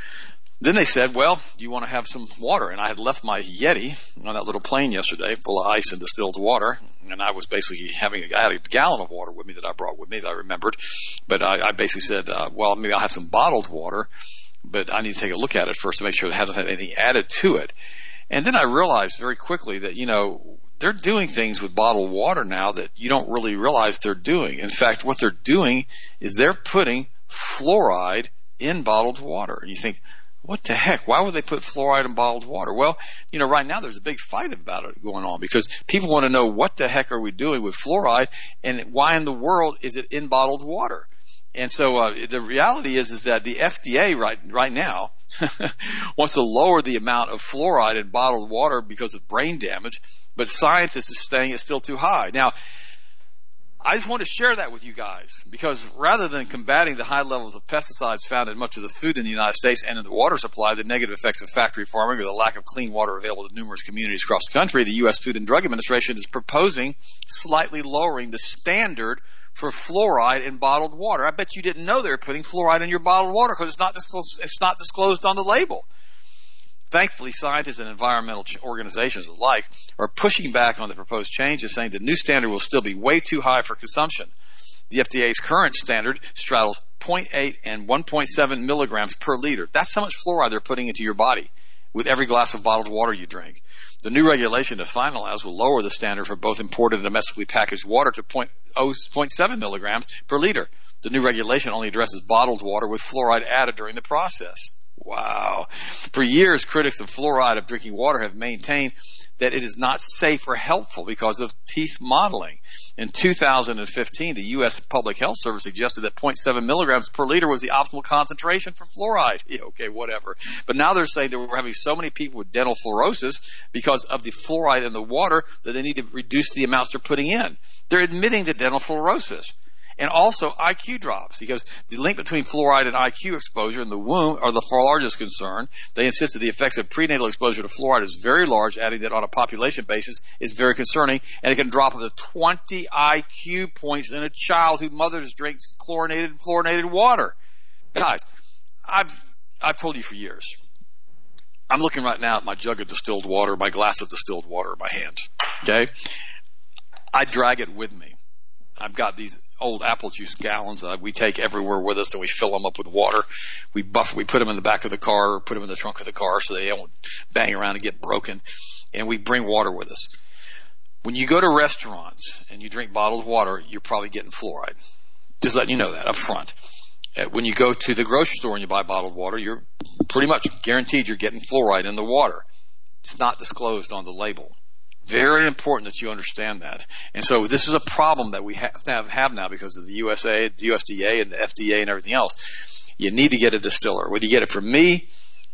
Then they said, well, do you want to have some water? And I had left my Yeti on that little plane yesterday full of ice and distilled water. And I was basically having, a, I had a gallon of water with me that I brought with me that I remembered. But I, I basically said, uh, well, maybe I'll have some bottled water, but I need to take a look at it first to make sure it hasn't had anything added to it. And then I realized very quickly that, you know, they're doing things with bottled water now that you don't really realize they're doing. In fact, what they're doing is they're putting fluoride in bottled water. And you think, what the heck? Why would they put fluoride in bottled water? Well, you know, right now there's a big fight about it going on because people want to know what the heck are we doing with fluoride and why in the world is it in bottled water? And so uh, the reality is is that the F D A right right now wants to lower the amount of fluoride in bottled water because of brain damage, but scientists are saying it's still too high. Now, I just want to share that with you guys because rather than combating the high levels of pesticides found in much of the food in the United States and in the water supply, the negative effects of factory farming, or the lack of clean water available to numerous communities across the country, the U S Food and Drug Administration is proposing slightly lowering the standard for fluoride in bottled water. I bet you didn't know they were putting fluoride in your bottled water because it's not disclosed, it's not disclosed on the label. Thankfully, scientists and environmental organizations alike are pushing back on the proposed changes, saying the new standard will still be way too high for consumption. The F D A's current standard straddles zero point eight and one point seven milligrams per liter. That's how much fluoride they're putting into your body with every glass of bottled water you drink. The new regulation, if finalized, will lower the standard for both imported and domestically packaged water to zero point seven milligrams per liter. The new regulation only addresses bottled water with fluoride added during the process. Wow. For years, critics of fluoride of drinking water have maintained that it is not safe or helpful because of teeth modeling. In two thousand fifteen, the U S Public Health Service suggested that zero point seven milligrams per liter was the optimal concentration for fluoride. Yeah, okay, whatever. But now they're saying that we're having so many people with dental fluorosis because of the fluoride in the water that they need to reduce the amounts they're putting in. They're admitting to dental fluorosis. And also I Q drops. He goes, the link between fluoride and I Q exposure in the womb are the far largest concern. They insist that the effects of prenatal exposure to fluoride is very large, adding that on a population basis is very concerning, and it can drop up to twenty I Q points in a child whose mother drinks chlorinated and fluorinated water. Guys, I've I've told you for years. I'm looking right now at my jug of distilled water, my glass of distilled water in my hand. Okay? I drag it with me. I've got these old apple juice gallons that we take everywhere with us, and we fill them up with water. We buff, we put them in the back of the car or put them in the trunk of the car so they don't bang around and get broken. And we bring water with us. When you go to restaurants and you drink bottled water, you're probably getting fluoride. Just letting you know that up front. When you go to the grocery store and you buy bottled water, you're pretty much guaranteed you're getting fluoride in the water. It's not disclosed on the label. Very important that you understand that. And so this is a problem that we have to have, have now because of the U S A, the U S D A, and the F D A and everything else. You need to get a distiller. Whether you get it from me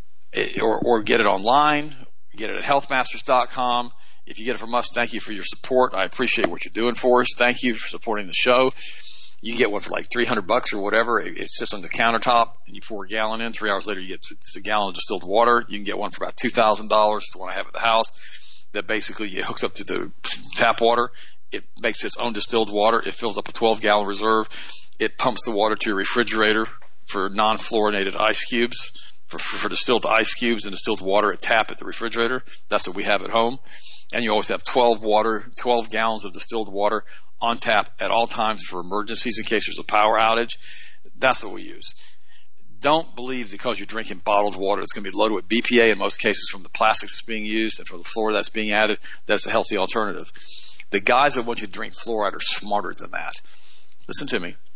or, or get it online, get it at health masters dot com. If you get it from us, thank you for your support. I appreciate what you're doing for us. Thank you for supporting the show. You can get one for like three hundred bucks or whatever. It, it sits on the countertop, and you pour a gallon in. Three hours later, you get just a gallon of distilled water. You can get one for about two thousand dollars. It's the one I have at the house. That basically it hooks up to the tap water. It makes its own distilled water. It fills up a twelve gallon reserve. It pumps the water to your refrigerator for non-fluorinated ice cubes, for, for, for distilled ice cubes and distilled water at tap at the refrigerator. That's what we have at home. And you always have twelve water, twelve gallons of distilled water on tap at all times for emergencies in case there's a power outage. That's what we use. Don't believe because you're drinking bottled water it's going to be loaded with B P A in most cases from the plastics that's being used and from the fluoride that's being added. That's a healthy alternative. The guys that want you to drink fluoride are smarter than that. Listen to me.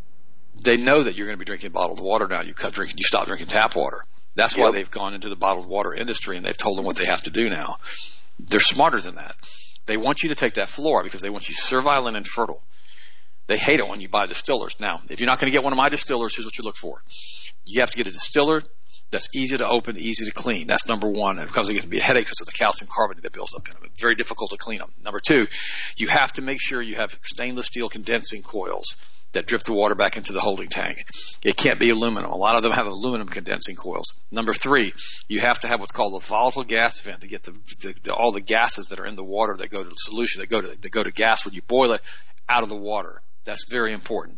They know that you're going to be drinking bottled water now. You cut drinking, you stop drinking tap water. That's why yep. they've gone into the bottled water industry and they've told them what they have to do now. They're smarter than that. They want you to take that fluoride because they want you servile and infertile. They hate it when you buy distillers. Now, if you're not going to get one of my distillers, here's what you look for. You have to get a distiller that's easy to open, easy to clean. That's number one. And because it can be a headache because of the calcium carbonate that builds up in them. It's very difficult to clean them. Number two, you have to make sure you have stainless steel condensing coils that drip the water back into the holding tank. It can't be aluminum. A lot of them have aluminum condensing coils. Number three, you have to have what's called a volatile gas vent to get the, the, the all the gases that are in the water that go to the solution, that go to, that go to gas when you boil it, out of the water. That's very important.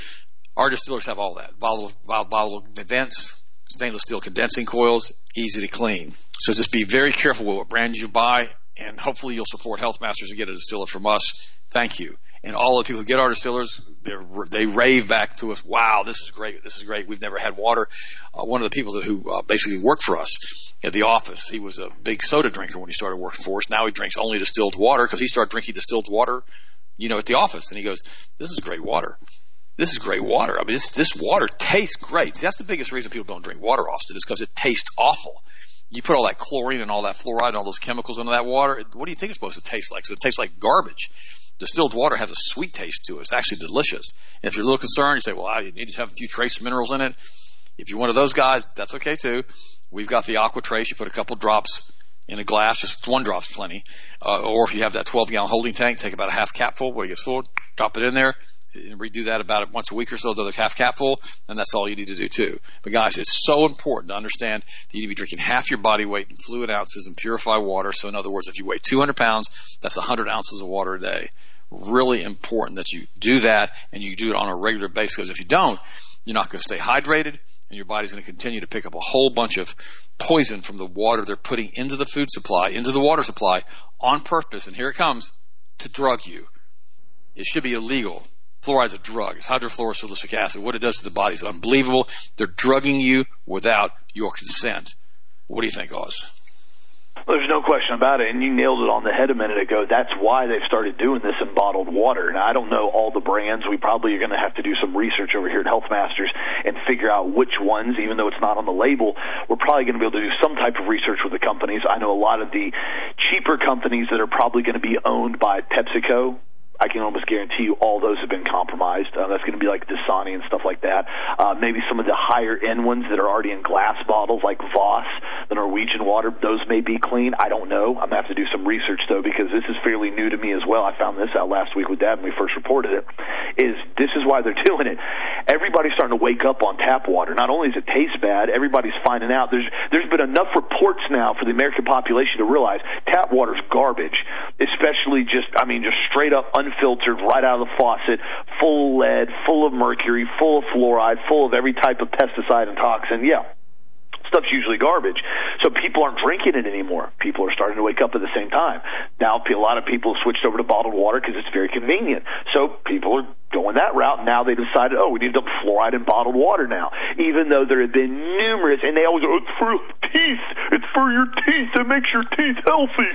Our distillers have all that. Volatile, volatile vents, stainless steel condensing coils, easy to clean. So just be very careful with what brands you buy, and hopefully you'll support Health Masters and get a distiller from us. Thank you. And all the people who get our distillers, they rave back to us, wow, this is great, this is great, we've never had water. Uh, one of the people that, who uh, basically worked for us at the office, he was a big soda drinker when he started working for us. Now he drinks only distilled water because he started drinking distilled water, you know, at the office. And he goes, this is great water. This is great water. I mean, this, this water tastes great. See, that's the biggest reason people don't drink water, Austin, is because it tastes awful. You put all that chlorine and all that fluoride and all those chemicals into that water, what do you think it's supposed to taste like? So it tastes like garbage. distilled water has a sweet taste to it. It's actually delicious. And if you're a little concerned, you say, well, I need to have a few trace minerals in it. If you're one of those guys, that's okay too. We've got the Aqua Trace. You put a couple drops in a glass, just one drop's plenty. Uh, or if you have that twelve gallon holding tank, take about a half capful when it gets full, drop it in there, and redo that about once a week or so, another half capful, and that's all you need to do too. But guys, it's so important to understand that you need to be drinking half your body weight in fluid ounces in purified water. So in other words, if you weigh two hundred pounds, that's one hundred ounces of water a day. Really important that you do that, and you do it on a regular basis, because if you don't, you're not going to stay hydrated, and your body's going to continue to pick up a whole bunch of poison from the water they're putting into the food supply, into the water supply, on purpose, and here it comes, to drug you. It should be illegal. Fluoride's a drug. It's hydrofluorosilicic acid. What it does to the body is unbelievable. They're drugging you without your consent. What do you think, Oz? Well, there's no question about it, and you nailed it on the head a minute ago. That's why they've started doing this in bottled water. Now, I don't know all the brands. We probably are going to have to do some research over here at Health Masters and figure out which ones, even though it's not on the label. We're probably going to be able to do some type of research with the companies. I know a lot of the cheaper companies that are probably going to be owned by PepsiCo. I can almost guarantee you all those have been compromised. Uh, that's going to be like Dasani and stuff like that. Uh, maybe some of the higher-end ones that are already in glass bottles, like Voss, the Norwegian water, those may be clean. I don't know. I'm going to have to do some research, though, because this is fairly new to me as well. I found this out last week with Dad when we first reported it, is this is why they're doing it. Everybody's starting to wake up on tap water. Not only does it taste bad, everybody's finding out. There's There's been enough reports now for the American population to realize tap water's garbage, especially just, I mean, just straight up unfiltered. Filtered right out of the faucet, full of lead, full of mercury, full of fluoride, full of every type of pesticide and toxin. Yeah, stuff's usually garbage. So people aren't drinking it anymore. People are starting to wake up at the same time. Now a lot of people have switched over to bottled water because it's very convenient. So people are going that route. Now they decided, oh, we need to put fluoride in bottled water now, even though there have been numerous, and they always go, it's for teeth. It's for your teeth. It makes your teeth healthy.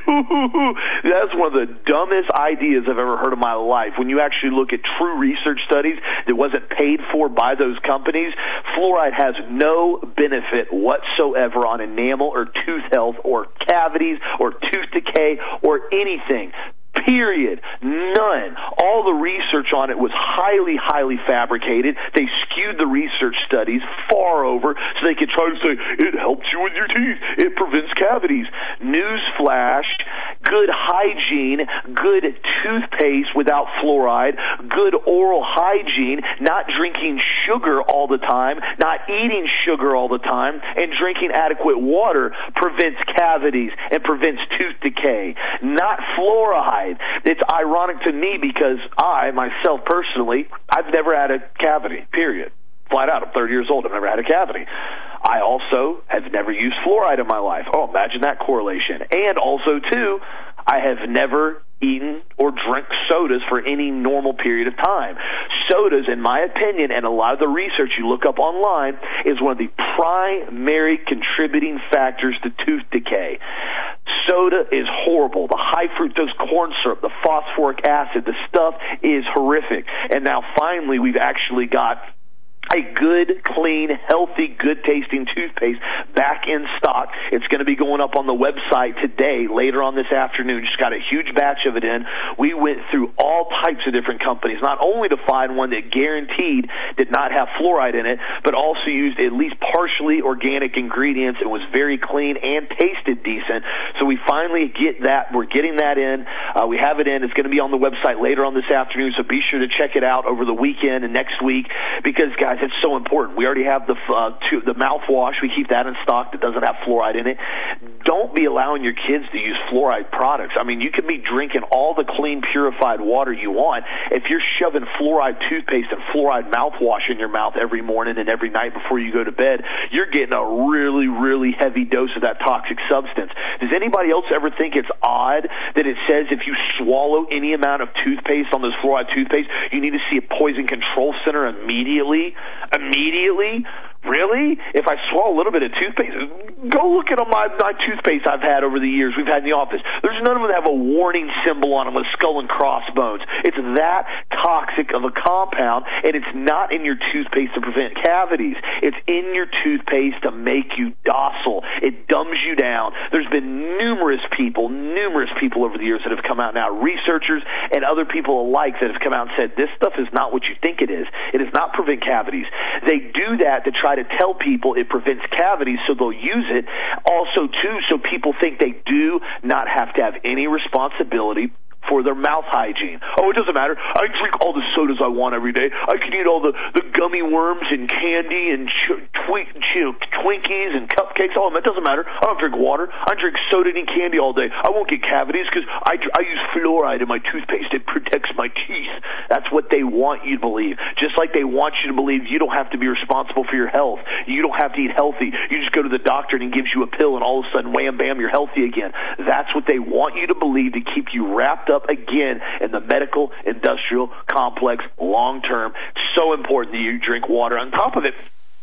That's one of the dumbest ideas I've ever heard in my life. When you actually look at true research studies that wasn't paid for by those companies, fluoride has no benefit whatsoever on enamel or tooth health or cavities or tooth decay or anything. Period. None. All the research on it was highly, highly fabricated. They skewed the research studies far over so they could try to say, it helps you with your teeth. It prevents cavities. Newsflash, good hygiene, good toothpaste without fluoride, good oral hygiene, not drinking sugar all the time, not eating sugar all the time, and drinking adequate water prevents cavities and prevents tooth decay. Not fluoride. It's ironic to me because I, myself personally, I've never had a cavity, period. Flat out, I'm thirty years old, I've never had a cavity. I also have never used fluoride in my life. Oh, imagine that correlation. And also, too, I have never eaten or drank sodas for any normal period of time. Sodas, in my opinion, and a lot of the research you look up online, is one of the primary contributing factors to tooth decay. Soda is horrible. The high fructose corn syrup, the phosphoric acid, the stuff is horrific. And now finally we've actually got a good, clean, healthy, good-tasting toothpaste back in stock. It's going to be going up on the website today, later on this afternoon. Just got a huge batch of it in. We went through all types of different companies, not only to find one that guaranteed did not have fluoride in it, but also used at least partially organic ingredients and was very clean and tasted decent. So we finally get that. We're getting that in. Uh, we have it in. It's going to be on the website later on this afternoon, so be sure to check it out over the weekend and next week because, guys, it's so important. We already have the uh, two, the mouthwash. We keep that in stock that doesn't have fluoride in it. Don't be allowing your kids to use fluoride products. I mean, you could be drinking all the clean, purified water you want. If you're shoving fluoride toothpaste and fluoride mouthwash in your mouth every morning and every night before you go to bed, you're getting a really, really heavy dose of that toxic substance. Does anybody else ever think it's odd that it says if you swallow any amount of toothpaste on those fluoride toothpaste, you need to see a poison control center immediately? Immediately? Really? If I swallow a little bit of toothpaste, go look at my, my toothpaste I've had over the years we've had in the office. There's none of them that have a warning symbol on them with skull and crossbones. It's that toxic of a compound, and it's not in your toothpaste to prevent cavities. It's in your toothpaste to make you docile. It dumbs you down. There's been numerous people, numerous people over the years that have come out now, researchers and other people alike that have come out and said, this stuff is not what you think it is. It does not prevent cavities. They do that to try to tell people it prevents cavities, so they'll use it. Also, too, so people think they do not have to have any responsibility for their mouth hygiene. Oh, it doesn't matter. I can drink all the sodas I want every day. I can eat all the, the gummy worms and candy and ch- twi- ch- Twinkies and cupcakes. Oh, that doesn't matter. I don't drink water. I drink soda and candy all day. I won't get cavities because I, I use fluoride in my toothpaste. It protects my teeth. That's what they want you to believe. Just like they want you to believe you don't have to be responsible for your health. You don't have to eat healthy. You just go to the doctor and he gives you a pill and all of a sudden, wham, bam, you're healthy again. That's what they want you to believe to keep you wrapped up up again in the medical industrial complex long term. So important that you drink water. On top of it,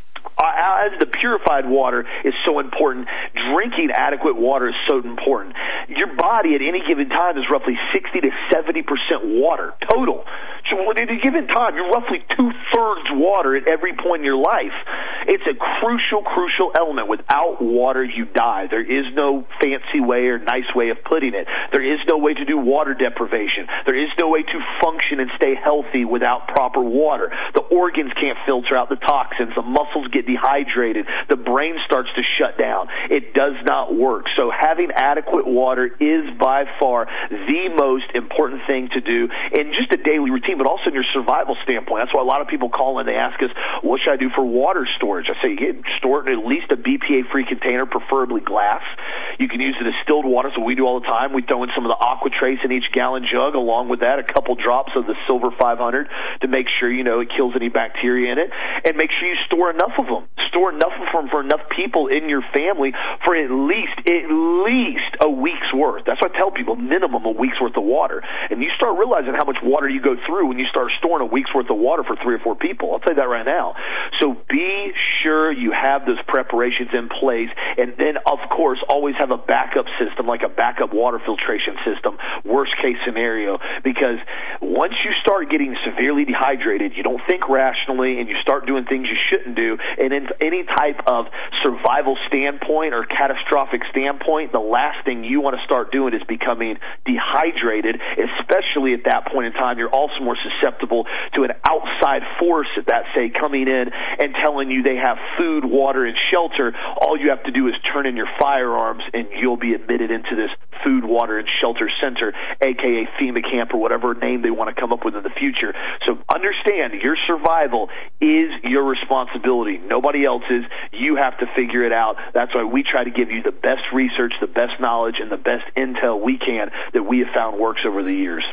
as the purified water is so important, drinking adequate water is so important. Your body at any given time is roughly sixty to seventy percent water total. So at any given time, you're roughly two-thirds water at every point in your life. It's a crucial, crucial element. Without water, you die. There is no fancy way or nice way of putting it. There is no way to do water deprivation. There is no way to function and stay healthy without proper water. The organs can't filter out the toxins. The muscles get dehydrated. The brain starts to shut down. It does not work. So having adequate water is by far the most important thing to do in just a daily routine, but also in your survival standpoint. That's why a lot of people call and they ask us, what should I do for water storage? I say, you store it in at least a B P A-free container, preferably glass. You can use the distilled water, so we do all the time. We throw in some of the Aquatrace in each gallon jug, along with that, a couple drops of the Silver five hundred to make sure, you know, it kills any bacteria in it, and make sure you store enough of them. Store enough of them for enough people in your family for at least, at least a week's worth. That's why I tell people, minimum a week's worth of water. And you start realizing how much water you go through when you start storing a week's worth of water for three or four people. I'll tell you that right now. So be sure you have those preparations in place, and then, of course, always have a backup system, like a backup water filtration system, worst case scenario, because once you start getting severely dehydrated, you don't think rationally, and you start doing things you shouldn't do, and in any type of survival standpoint or catastrophic standpoint, the last thing you want to start doing is becoming dehydrated, especially at that point in time. You're also more susceptible to an outside force at that, say, coming in and telling you they have food, water, and shelter. All you have to do is turn in your firearms, and you'll be admitted into this food, water, and shelter center, aka FEMA camp, or whatever name they want to come up with in the future. So understand, your survival is your responsibility. Nobody else's. You have to figure it out. That's why we try to give you the best research, the best knowledge, and the best intel we can that we have found works over the years.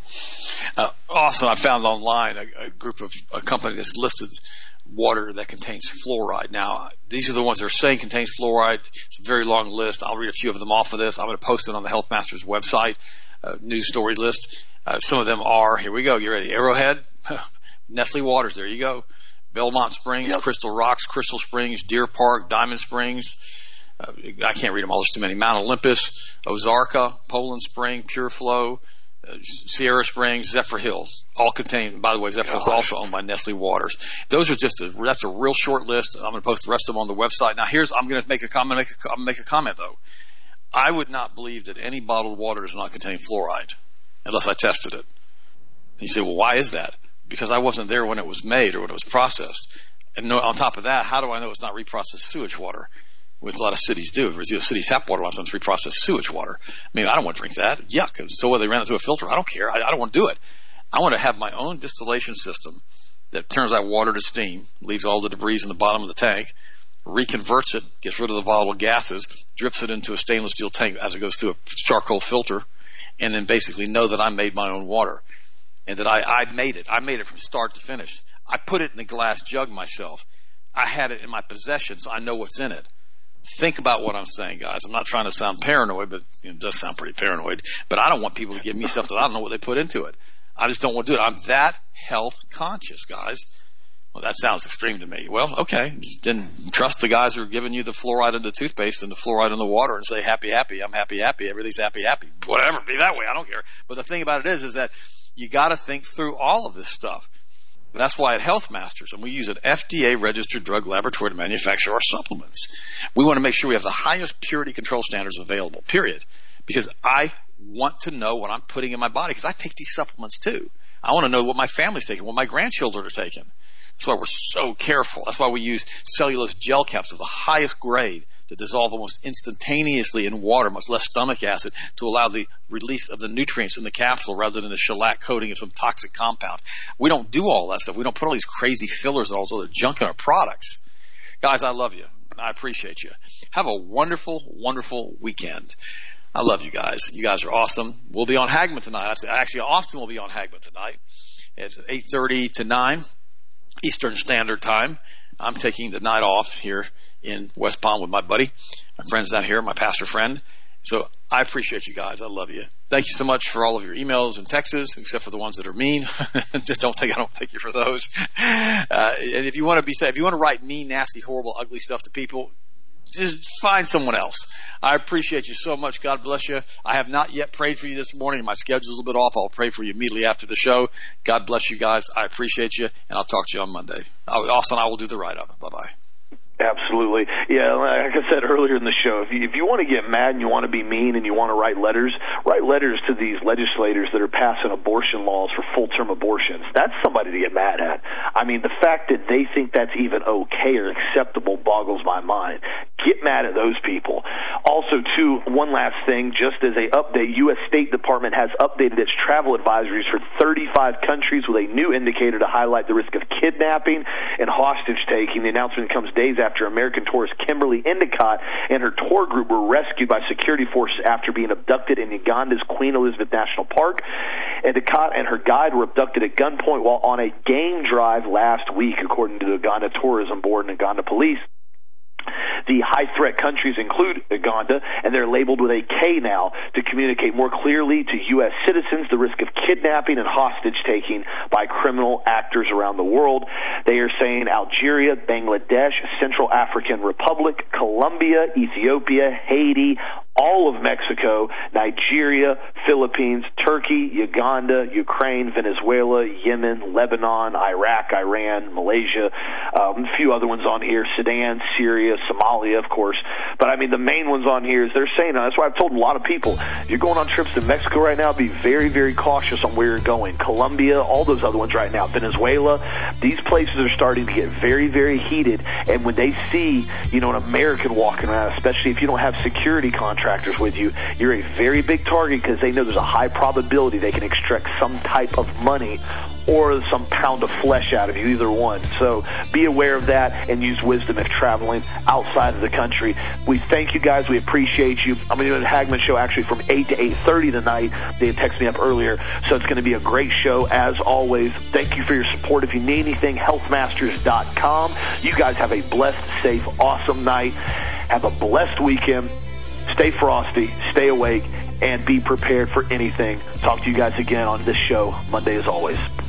Uh, also, I found online a, a group of a company that's listed water that contains fluoride. Now, these are the ones that are saying contains fluoride. It's a very long list. I'll read a few of them off of this. I'm going to post it on the Health Masters website, uh, news story list. Uh, some of them are, here we go, you ready? Arrowhead, Nestle Waters, there you go. Belmont Springs, yep. Crystal Rocks, Crystal Springs, Deer Park, Diamond Springs. Uh, I can't read them all. There's too many. Mount Olympus, Ozarka, Poland Spring, Pure Flow, uh, Sierra Springs, Zephyr Hills, all contain. By the way, Zephyr Hills is also owned by Nestle Waters. Those are just a, that's a real short list. I'm going to post the rest of them on the website. Now, here's I'm going to make a comment. Make a, make a comment though. I would not believe that any bottled water does not contain fluoride unless I tested it. And you say, well, why is that? Because I wasn't there when it was made or when it was processed. And no, on top of that, how do I know it's not reprocessed sewage water? Which a lot of cities do. Cities tap water a lot of times reprocessed sewage water. I mean, I don't want to drink that. Yuck. So what, they ran it through a filter? I don't care. I, I don't want to do it. I want to have my own distillation system that turns that water to steam, leaves all the debris in the bottom of the tank, reconverts it, gets rid of the volatile gases, drips it into a stainless steel tank as it goes through a charcoal filter, and then basically know that I made my own water. And that I, I made it. I made it from start to finish. I put it in a glass jug myself. I had it in my possession, so I know what's in it. Think about what I'm saying, guys. I'm not trying to sound paranoid, but you know, it does sound pretty paranoid. But I don't want people to give me stuff that I don't know what they put into it. I just don't want to do it. I'm that health conscious, guys. Well, that sounds extreme to me. Well, okay. Then trust the guys who are giving you the fluoride in the toothpaste and the fluoride in the water and say, happy, happy, I'm happy, happy, everything's happy, happy. Whatever, be that way, I don't care. But the thing about it is, is that you got to think through all of this stuff. That's why at Health Masters, and we use an F D A-registered drug laboratory to manufacture our supplements, we want to make sure we have the highest purity control standards available, period. Because I want to know what I'm putting in my body, because I take these supplements too. I want to know what my family's taking, what my grandchildren are taking. That's why we're so careful. That's why we use cellulose gel caps of the highest grade that dissolve almost instantaneously in water, much less stomach acid, to allow the release of the nutrients in the capsule rather than a shellac coating of some toxic compound. We don't do all that stuff. We don't put all these crazy fillers and all this other junk in our products. Guys, I love you. I appreciate you. Have a wonderful, wonderful weekend. I love you guys. You guys are awesome. We'll be on Hagman tonight. Actually, Austin will be on Hagman tonight at eight thirty to nine Eastern Standard Time. I'm taking the night off here in West Palm with my buddy, my friends down here, my pastor friend. So I appreciate you guys. I love you. Thank you so much for all of your emails and texts, except for the ones that are mean. Just don't take, I don't take you for those. Uh, and if you want to be, if you want to write mean, nasty, horrible, ugly stuff to people, just find someone else. I appreciate you so much. God bless you. I have not yet prayed for you this morning. My schedule's a little bit off. I'll pray for you immediately after the show. God bless you guys. I appreciate you, and I'll talk to you on Monday. Austin, I will do the write-up. Bye-bye. Absolutely. Yeah, like I said earlier in the show, if you, if you want to get mad and you want to be mean and you want to write letters, write letters to these legislators that are passing abortion laws for full-term abortions. That's somebody to get mad at. I mean, the fact that they think that's even okay or acceptable boggles my mind. Get mad at those people. Also, too, one last thing, just as a update, U S State Department has updated its travel advisories for thirty-five countries with a new indicator to highlight the risk of kidnapping and hostage-taking. The announcement comes days after American tourist Kimberly Endicott and her tour group were rescued by security forces after being abducted in Uganda's Queen Elizabeth National Park. Endicott and her guide were abducted at gunpoint while on a game drive last week, according to the Uganda Tourism Board and Uganda Police. The high-threat countries include Uganda, and they're labeled with a K now to communicate more clearly to U S citizens the risk of kidnapping and hostage-taking by criminal actors around the world. They are saying Algeria, Bangladesh, Central African Republic, Colombia, Ethiopia, Haiti, all of Mexico, Nigeria, Philippines, Turkey, Uganda, Ukraine, Venezuela, Yemen, Lebanon, Iraq, Iran, Malaysia, um, a few other ones on here, Sudan, Syria, Somalia, of course. But, I mean, the main ones on here is they're saying, that's why I've told a lot of people, if you're going on trips to Mexico right now, be very, very cautious on where you're going. Colombia, all those other ones right now, Venezuela, these places are starting to get very, very heated. And when they see, you know, an American walking around, especially if you don't have security contractors with you, you're a very big target because they know there's a high probability they can extract some type of money or some pound of flesh out of you, either one. So be aware of that and use wisdom if traveling outside of the country. We thank you guys. We appreciate you. I'm going to do a Hagman show actually from eight to eight thirty tonight. They had texted me up earlier. So it's going to be a great show as always. Thank you for your support. If you need anything, health masters dot com. You guys have a blessed, safe, awesome night. Have a blessed weekend. Stay frosty, stay awake, and be prepared for anything. Talk to you guys again on this show Monday as always.